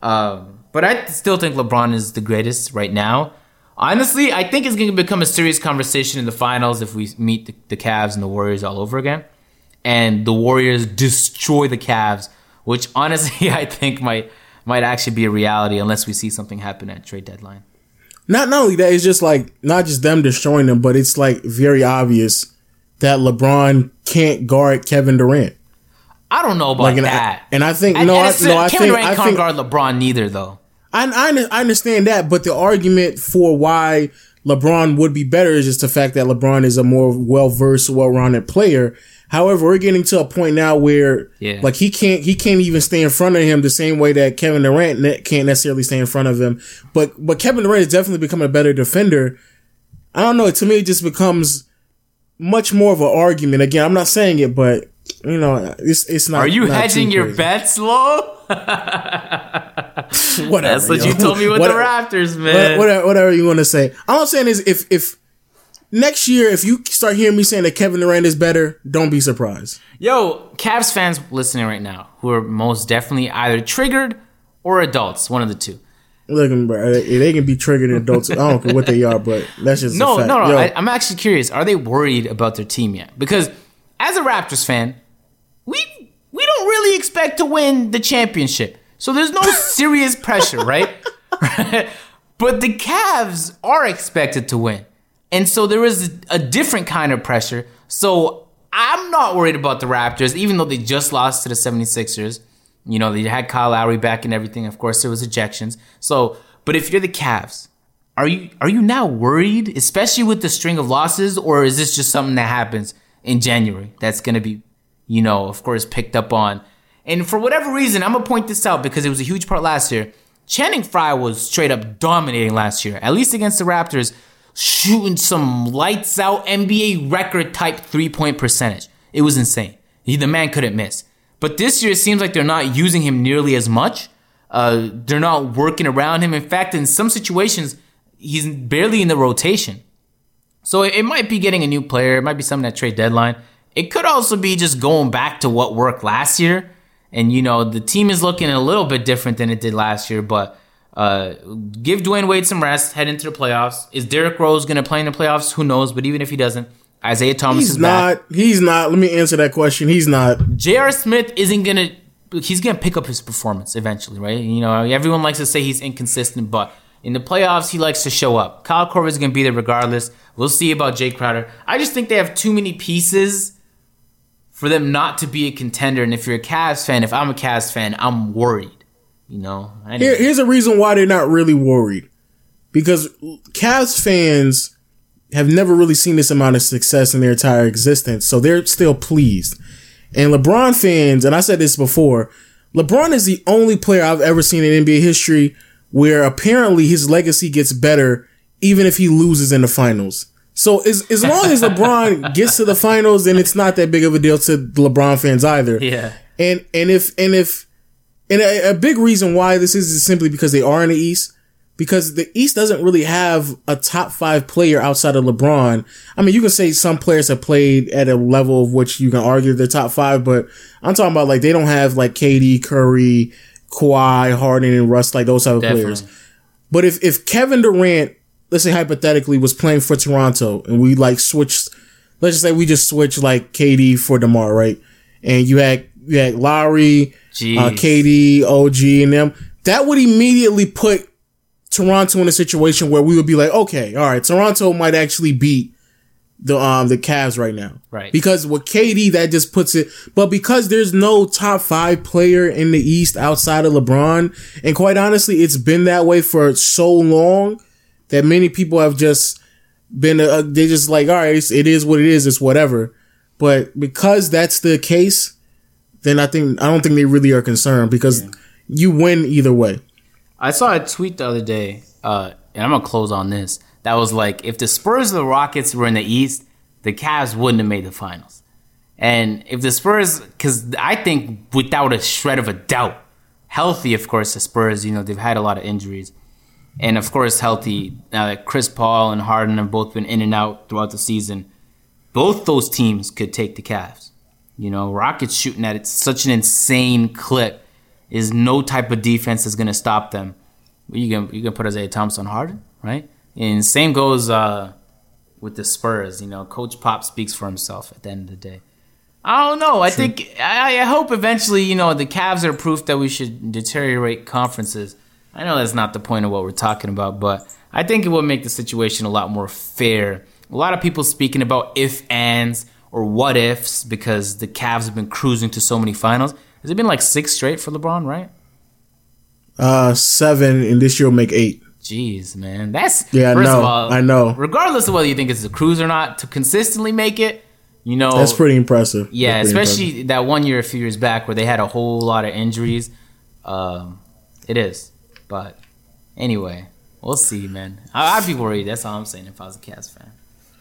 Um, but I still think LeBron is the greatest right now. Honestly, I think it's going to become a serious conversation in the finals if we meet the, the Cavs and the Warriors all over again. And the Warriors destroy the Cavs, which honestly I think might might actually be a reality unless we see something happen at trade deadline. Not not only that, it's just like not just them destroying them, but it's like very obvious that LeBron can't guard Kevin Durant. I don't know about Like, and that. I, and I think And- no, and I, it's- no, I Kevin think Durant I can't think guard LeBron neither, though. I, I I understand that, but the argument for why LeBron would be better is just the fact that LeBron is a more well versed, well rounded player. However, we're getting to a point now where, Yeah. like, he can't he can't even stay in front of him the same way that Kevin Durant ne- can't necessarily stay in front of him. But but Kevin Durant is definitely becoming a better defender. I don't know. To me, it just becomes much more of an argument. Again, I'm not saying it, but you know, it's it's not. Are you not hedging too your crazy. bets, Lo? Whatever, That's what yo. you told me with Whatever. the Raptors, man. Whatever, whatever you want to say. All I'm saying is, if if next year, if you start hearing me saying that Kevin Durant is better, don't be surprised. Yo, Cavs fans listening right now who are most definitely either triggered or adults, one of the two. Look, bro, they, they can be triggered adults. I don't care what they are, but that's just No, a fact. no, no. Yo, I, I'm actually curious. Are they worried about their team yet? Because as a Raptors fan, we we don't really expect to win the championship. So there's no serious pressure, right? But the Cavs are expected to win. And so there is a different kind of pressure. So I'm not worried about the Raptors, even though they just lost to the seventy-sixers. You know, they had Kyle Lowry back and everything. Of course, there was ejections. So, but if you're the Cavs, are you are you now worried, especially with the string of losses, or is this just something that happens in January that's going to be, you know, of course, picked up on? And for whatever reason, I'm going to point this out because it was a huge part last year. Channing Frye was straight up dominating last year, at least against the Raptors, shooting some lights out N B A record type three-point percentage. It was insane. He, the man couldn't miss. But this year, it seems like they're not using him nearly as much. Uh, they're not working around him. In fact, in some situations, he's barely in the rotation. So it, it might be getting a new player. It might be something at trade deadline. It could also be just going back to what worked last year. And, you know, the team is looking a little bit different than it did last year. But uh, give Dwayne Wade some rest, head into the playoffs. Is Derrick Rose going to play in the playoffs? Who knows? But even if he doesn't, Isaiah Thomas he's is not. back. He's not. Let me answer that question. He's not. J R. Smith isn't gonna. He's gonna pick up his performance eventually, right? You know, everyone likes to say he's inconsistent, but in the playoffs, he likes to show up. Kyle Korver's gonna be there regardless. We'll see about Jay Crowder. I just think they have too many pieces for them not to be a contender. And if you're a Cavs fan, if I'm a Cavs fan, I'm worried. You know. Anyway. Here, here's a reason why they're not really worried, because Cavs fans have never really seen this amount of success in their entire existence, so they're still pleased. And LeBron fans, and I said this before, LeBron is the only player I've ever seen in N B A history where apparently his legacy gets better even if he loses in the finals. So as, as long as LeBron gets to the finals, then it's not that big of a deal to LeBron fans either. Yeah. And and if and if and a, a big reason why this is, is simply because they are in the East. Because the East doesn't really have a top five player outside of LeBron. I mean, you can say some players have played at a level of which you can argue they're top five, but I'm talking about like they don't have like K D, Curry, Kawhi, Harden, and Russ, like those type of Definitely. players. But if, if Kevin Durant, let's say hypothetically, was playing for Toronto and we like switched, let's just say we just switched like K D for DeMar, right? And you had, you had Lowry, uh, K D, O G, and them. That would immediately put Toronto in a situation where we would be like, okay, all right, Toronto might actually beat the um the Cavs right now. Right. Because with K D, that just puts it, but because there's no top five player in the East outside of LeBron, and quite honestly, it's been that way for so long that many people have just been, uh, they just like, all right, it's, it is what it is, it's whatever. But because that's the case, then I think, I don't think they really are concerned because yeah. you win either way. I saw a tweet the other day, uh, and I'm going to close on this, that was like, if the Spurs or the Rockets were in the East, the Cavs wouldn't have made the finals. And if the Spurs, because I think without a shred of a doubt, healthy, of course, the Spurs, you know, they've had a lot of injuries. And, of course, healthy, uh, Chris Paul and Harden have both been in and out throughout the season. Both those teams could take the Cavs. You know, Rockets shooting at it such an insane clip. Is no type of defense that's going to stop them. You can you can put Isaiah Thomas on Harden, right? And same goes uh, with the Spurs. You know, Coach Pop speaks for himself at the end of the day. I don't know. I True. think I, I hope eventually, you know, the Cavs are proof that we should deteriorate conferences. I know that's not the point of what we're talking about, but I think it will make the situation a lot more fair. A lot of people speaking about if ands or what ifs because the Cavs have been cruising to so many finals. Has it been like six straight for LeBron, right? Uh, seven, and this year will make eight. Jeez, man. That's, yeah, first I know, of all, I know. Regardless of whether you think it's a cruise or not, to consistently make it, you know. That's pretty impressive. Yeah, pretty especially impressive. that one year a few years back where they had a whole lot of injuries. Um, it is. But anyway, we'll see, man. I, I'd be worried. That's all I'm saying if I was a Cavs fan.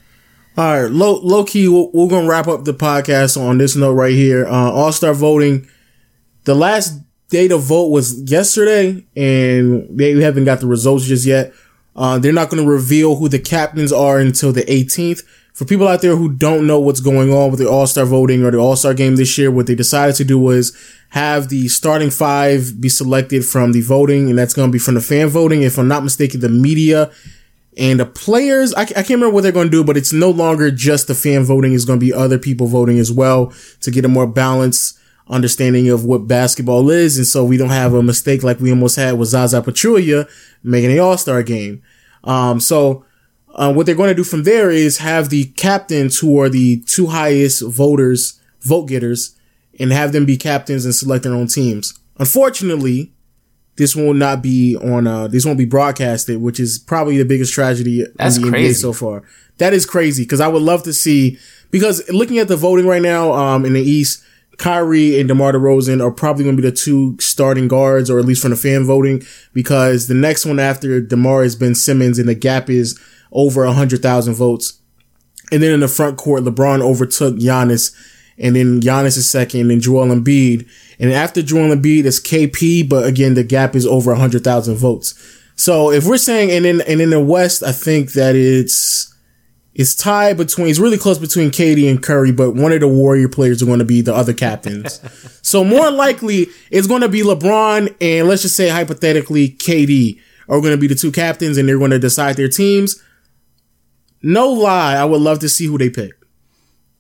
All right, low, low key, we're, we're going to wrap up the podcast on this note right here. Uh, All-Star voting. The last day to vote was yesterday, and they haven't got the results just yet. Uh, they're not going to reveal who the captains are until the eighteenth. For people out there who don't know what's going on with the All-Star voting or the All-Star game this year, what they decided to do was have the starting five be selected from the voting, and that's going to be from the fan voting. If I'm not mistaken, the media and the players, I, I can't remember what they're going to do, but it's no longer just the fan voting. It's going to be other people voting as well to get a more balanced understanding of what basketball is. And so we don't have a mistake like we almost had with Zaza Pachulia making the All-Star game. Um, so, uh, what they're going to do from there is have the captains who are the two highest voters, vote getters, and have them be captains and select their own teams. Unfortunately, this will not be on, uh, this won't be broadcasted, which is probably the biggest tragedy That's in the crazy. N B A so far. That is crazy because I would love to see, because looking at the voting right now, um, in the East, Kyrie and DeMar DeRozan are probably going to be the two starting guards, or at least from the fan voting, because the next one after DeMar is Ben Simmons, and the gap is over one hundred thousand votes. And then in the front court, LeBron overtook Giannis, and then Giannis is second, and Joel Embiid. And after Joel Embiid, it's K P, but again, the gap is over one hundred thousand votes. So if we're saying, and in, and in the West, I think that it's, It's tied between, it's really close between K D and Curry, but one of the Warrior players are going to be the other captains. So more likely, it's going to be LeBron and, let's just say hypothetically, K D are going to be the two captains, and they're going to decide their teams. No lie, I would love to see who they pick.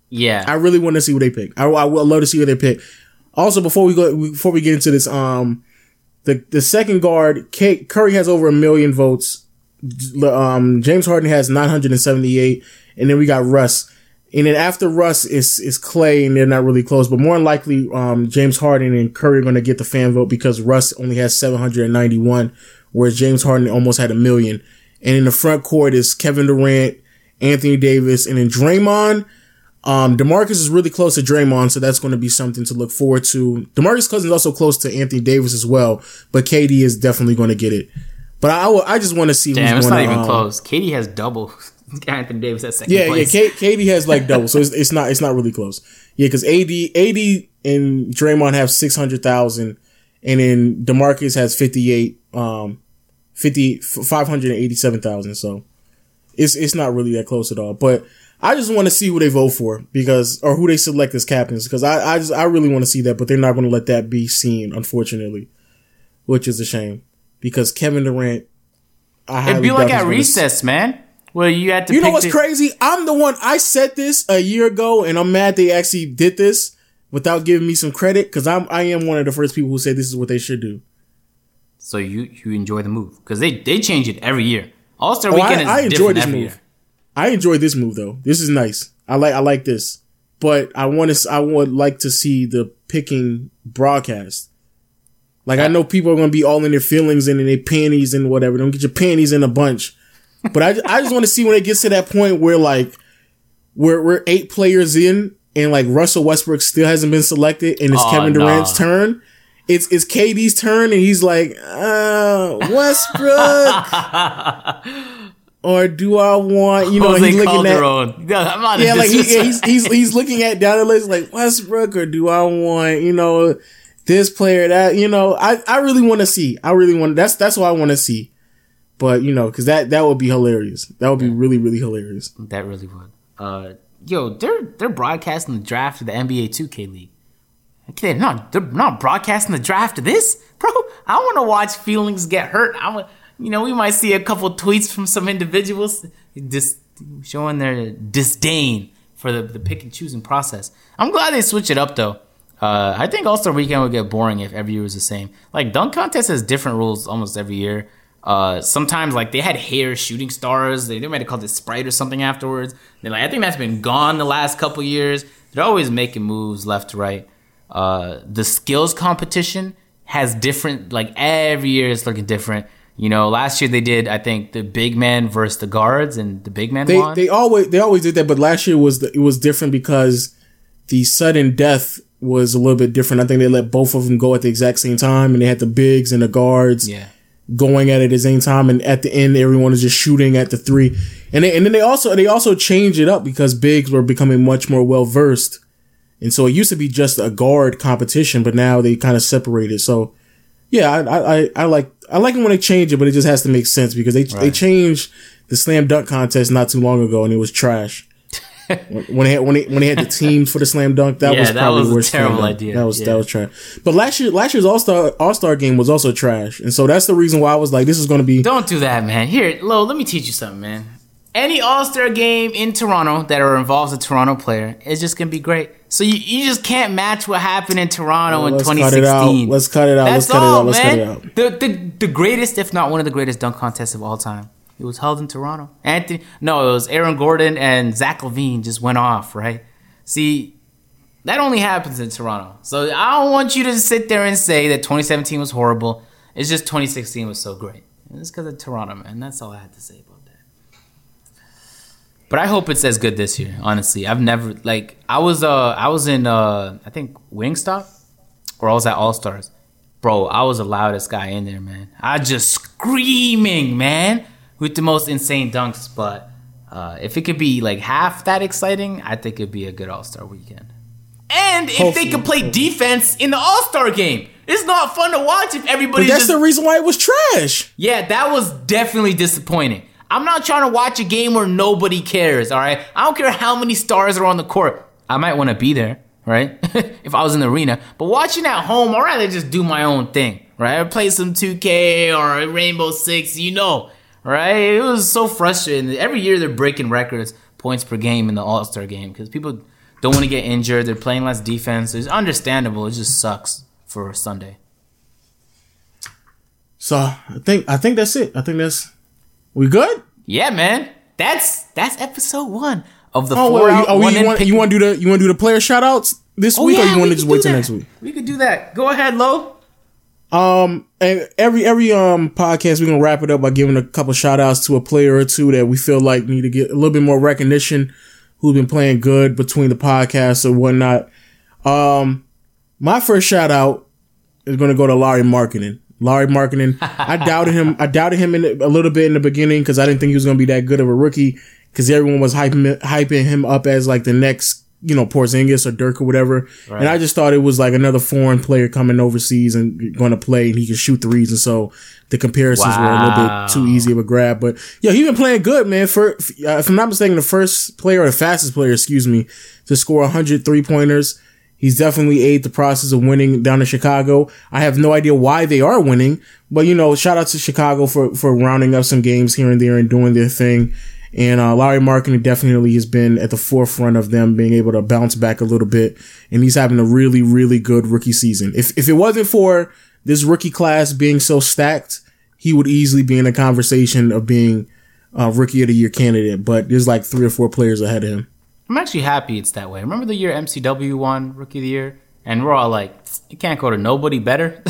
Yeah. I really want to see what they pick. I, I would love to see what they pick. Also, before we go, before we get into this, um, the the second guard, K, Curry has over a million votes. Um, James Harden has nine hundred seventy-eight, and then we got Russ. And then after Russ is is Clay, and they're not really close, but more than likely, um, James Harden and Curry are going to get the fan vote because Russ only has seven hundred ninety-one, whereas James Harden almost had a million. And in the front court is Kevin Durant, Anthony Davis, and then Draymond. Um, DeMarcus is really close to Draymond, so that's going to be something to look forward to. DeMarcus Cousins is also close to Anthony Davis as well, but K D is definitely going to get it. But I, I, I just want to see Damn, who's it's going not to, even um, close. K D has double Anthony Davis at second yeah, place. Yeah, K D has like double, so it's, it's not it's not really close. Yeah, because A D, A D and Draymond have six hundred thousand, and then DeMarcus has fifty-eight, um, fifty, five hundred eighty-seven thousand, so it's it's not really that close at all. But I just want to see who they vote for because, or who they select as captains, because I I just I really want to see that, but they're not going to let that be seen, unfortunately, which is a shame because Kevin Durant. I It'd be like at to recess, man, where you had to. You know pick what's the- crazy? I'm the one. I said this a year ago, and I'm mad they actually did this without giving me some credit because I'm I am one of the first people who said this is what they should do. So you you enjoy the move because they they change it every year. All Star Oh, Weekend I, I is enjoy different this every move. year. I enjoy this move though. This is nice. I like I like this, but I want to I would like to see the picking broadcast. Like I know people are gonna be all in their feelings and in their panties and whatever. Don't get your panties in a bunch. But I I just want to see when it gets to that point where like we're we're eight players in and like Russell Westbrook still hasn't been selected and it's Oh, Kevin Durant's nah. turn. It's it's K D's turn and he's like, uh, Westbrook. Or do I want, you know, Jose he's looking at, Calderon. No, I'm not yeah, a like he, disrespect. yeah, he's he's he's looking at down the list like Westbrook, or do I want, you know, this player that, you know, I I really want to see. I really want that's that's what I want to see. But you know, because that that would be hilarious. That would be really really hilarious. That really would. Uh, yo, they're they're broadcasting the draft of the N B A two K League. Okay, they're not they're not broadcasting the draft of this, bro. I want to watch feelings get hurt. I want, you know, we might see a couple tweets from some individuals just showing their disdain for the, the pick and choosing process. I'm glad they switch it up though. Uh, I think All-Star Weekend would get boring if every year was the same. Like dunk contest has different rules almost every year. Uh, sometimes like they had hair shooting stars. They, they might have called it Sprite or something afterwards. They're like, I think that's been gone the last couple years. They're always making moves left to right. Uh, the skills competition has different, like every year it's looking different. You know, last year they did, I think, the big man versus the guards, and the big man They won. they always they always did that, but last year was the, it was different because the sudden death was a little bit different. I think they let both of them go at the exact same time, and they had the bigs and the guards yeah. going at it at the same time, and at the end everyone is just shooting at the three. And they, and then they also they also changed it up because bigs were becoming much more well versed, and so it used to be just a guard competition, but now they kind of separated. So yeah, I I I like I like it when they change it, but it just has to make sense because they Right. they changed the slam dunk contest not too long ago, and it was trash. when when they had when they when they had the teams for the slam dunk, that Yeah, was that probably was the a worst. terrible slam dunk. idea. That was Yeah. that was trash. But last year last year's All Star All Star game was also trash, and so that's the reason why I was like, this is going to be. Don't do that, man. Here, Lo, let me teach you something, man. Any All-Star game in Toronto that are involves a Toronto player is just going to be great. So you, you just can't match what happened in Toronto in Let's twenty cut sixteen. it out. Let's cut it out. That's Let's cut it all, out. Let's man. cut it out. The, the, the greatest, if not one of the greatest dunk contests of all time. It was held in Toronto. Anthony, no, it was Aaron Gordon and Zach LaVine just went off, right? See, that only happens in Toronto. So I don't want you to sit there and say that twenty seventeen was horrible. It's just twenty sixteen was so great. It's because of Toronto, man. That's all I had to say about that. But I hope it's as good this year, honestly. I've never, like, I was uh, I was in, uh, I think, Wingstop, or I was at All-Stars. Bro, I was the loudest guy in there, man. I just screaming, man, with the most insane dunks. But uh, if it could be, like, half that exciting, I think it'd be a good All-Star weekend. And if Hopefully. they could play defense in the All-Star game. It's not fun to watch if But everybody's that's just... the reason why it was trash. Yeah, that was definitely disappointing. I'm not trying to watch a game where nobody cares, all right? I don't care how many stars are on the court. I might want to be there, right? If I was in the arena. But watching at home, I'd rather just do my own thing, right? I'd play some two K or Rainbow Six, you know, right? It was so frustrating. Every year they're breaking records, points per game in the All-Star game, because people don't want to get injured. They're playing less defense. It's understandable. It just sucks for Sunday. So I think I think that's it. I think that's we good. Yeah, man. That's that's episode one of the oh, four wait, out oh, one you in want pick- you want to do the you want to do the player shout outs this oh, week, yeah, or you want we to just could wait do till that. next week? We could do that. Go ahead, Lo. Um, and every every um podcast we're gonna wrap it up by giving a couple shout outs to a player or two that we feel like need to get a little bit more recognition, who've been playing good between the podcasts or whatnot. Um, my first shout out is gonna go to Lauri Markkanen. Lauri Markkanen. I doubted him. I doubted him in the, a little bit in the beginning because I didn't think he was gonna be that good of a rookie because everyone was hyping hyping him up as like the next, you know, Porzingis or Dirk or whatever. Right. And I just thought it was like another foreign player coming overseas and going to play and he could shoot threes. And so the comparisons wow. were a little bit too easy of a grab. But yeah, he's been playing good, man. For, uh, if I'm not mistaken, the first player or the fastest player, excuse me, to score one hundred three pointers. He's definitely aided the process of winning down in Chicago. I have no idea why they are winning, but you know, shout out to Chicago for, for rounding up some games here and there and doing their thing. And uh, Lauri Markkanen definitely has been at the forefront of them being able to bounce back a little bit. And he's having a really, really good rookie season. If if it wasn't for this rookie class being so stacked, he would easily be in a conversation of being a rookie of the year candidate. But there's like three or four players ahead of him. I'm actually happy it's that way. Remember the year M C W won Rookie of the Year? And we're all like, it can't go to nobody better.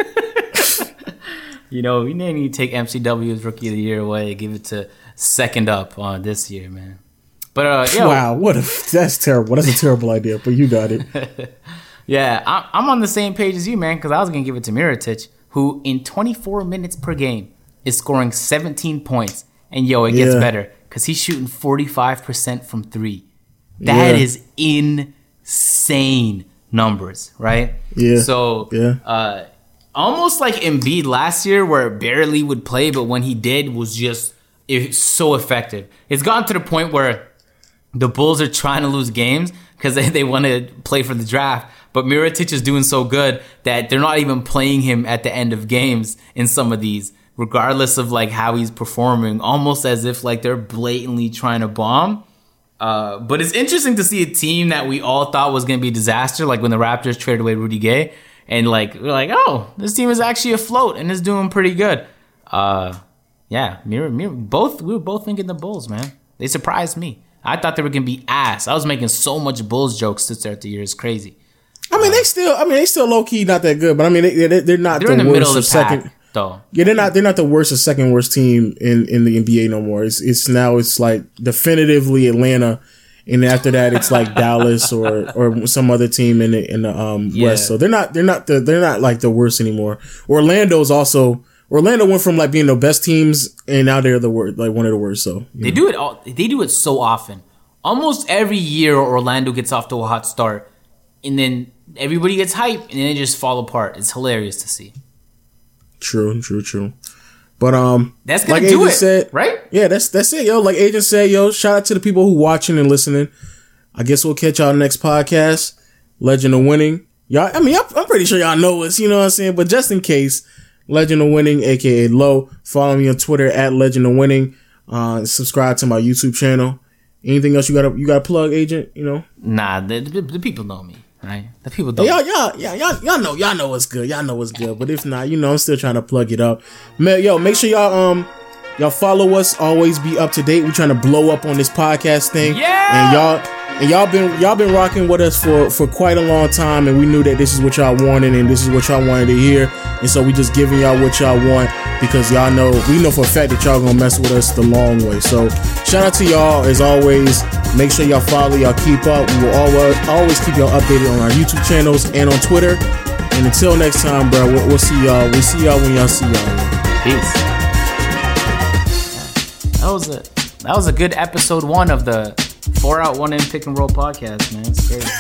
You know, you didn't need to take M C W's Rookie of the Year away, give it to second up on uh, this year, man. But uh, yo, wow, what a that's terrible. That's a terrible idea, but you got it. Yeah, I'm on the same page as you, man, because I was gonna give it to Mirotic, who in twenty-four minutes per game is scoring seventeen points, and yo, it gets yeah. better because he's shooting forty-five percent from three. That yeah. is insane numbers, right? Yeah. So, yeah. Uh, almost like Embiid last year, where barely would play, but when he did, was just it was so effective. It's gotten to the point where the Bulls are trying to lose games because they, they want to play for the draft, but Mirotic is doing so good that they're not even playing him at the end of games in some of these, regardless of like how he's performing, almost as if like they're blatantly trying to bomb. Uh, but it's interesting to see a team that we all thought was going to be a disaster, like when the Raptors traded away Rudy Gay, and like we're like, oh, this team is actually afloat and is doing pretty good. Uh, yeah, mirror, mirror, both we were both thinking the Bulls, man. They surprised me. I thought they were going to be ass. I was making so much Bulls jokes to start the year. It's crazy. I mean, uh, they still, I mean, they still low key not that good, but I mean, they, they, they're not they're the, in the worst middle of the second. pack. Though. Yeah, they're not. They're not the worst or second worst team in, in the N B A no more. It's it's now it's like definitively Atlanta, and after that it's like Dallas or or some other team in the in the um yeah. West. So they're not they're not the they're not like the worst anymore. Orlando's also Orlando went from like being the best teams and now they're the worst, like one of the worst. So they know. do it all. They do it so often. Almost every year Orlando gets off to a hot start, and then everybody gets hyped, and then they just fall apart. It's hilarious to see. True, true, true. But um, that's gonna like do Agent it, said, right? Yeah, that's that's it, yo. Like Agent said, yo, shout out to the people who watching and listening. I guess we'll catch y'all next podcast. Legend of Winning, y'all. I mean, I'm pretty sure y'all know us. You know what I'm saying? But just in case, Legend of Winning, aka Low. Follow me on Twitter at Legend of Winning. Uh, subscribe to my YouTube channel. Anything else you got to you got to plug, Agent? You know? Nah, the, the, the people know me. Right, the people don't. Hey, y'all, y'all, y'all, y'all, y'all know, y'all know what's good. Y'all know what's good. But if not, you know, I'm still trying to plug it up. Man, yo, make sure y'all, um, y'all follow us. Always be up to date. We're trying to blow up on this podcast thing. Yeah. And y'all, and y'all been, y'all been rocking with us for for quite a long time, and we knew that this is what y'all wanted, and this is what y'all wanted to hear, and so we just giving y'all what y'all want because y'all know, we know for a fact that y'all gonna mess with us the long way. So shout out to y'all as always. Make sure y'all follow, y'all keep up. We will always always keep y'all updated on our YouTube channels and on Twitter. And until next time, bro, we'll, we'll see y'all. We'll see y'all when y'all see y'all. Peace. That was a that was a good episode one of the four out one in pick and roll podcast, man. It's great.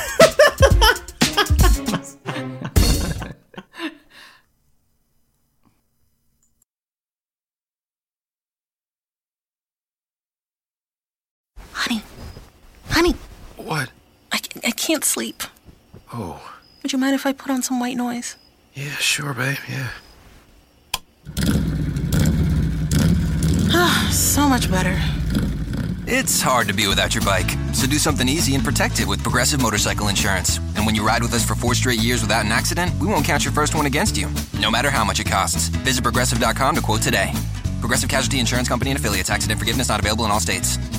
Honey. Honey. What? I, I can't sleep. Oh. Would you mind if I put on some white noise? Yeah, sure, babe, yeah. Ah, so much better. It's hard to be without your bike, so do something easy and protect it with Progressive Motorcycle Insurance. And when you ride with us for four straight years without an accident, we won't count your first one against you, no matter how much it costs. Visit progressive dot com to quote today. Progressive Casualty Insurance Company and affiliates. Accident forgiveness not available in all states.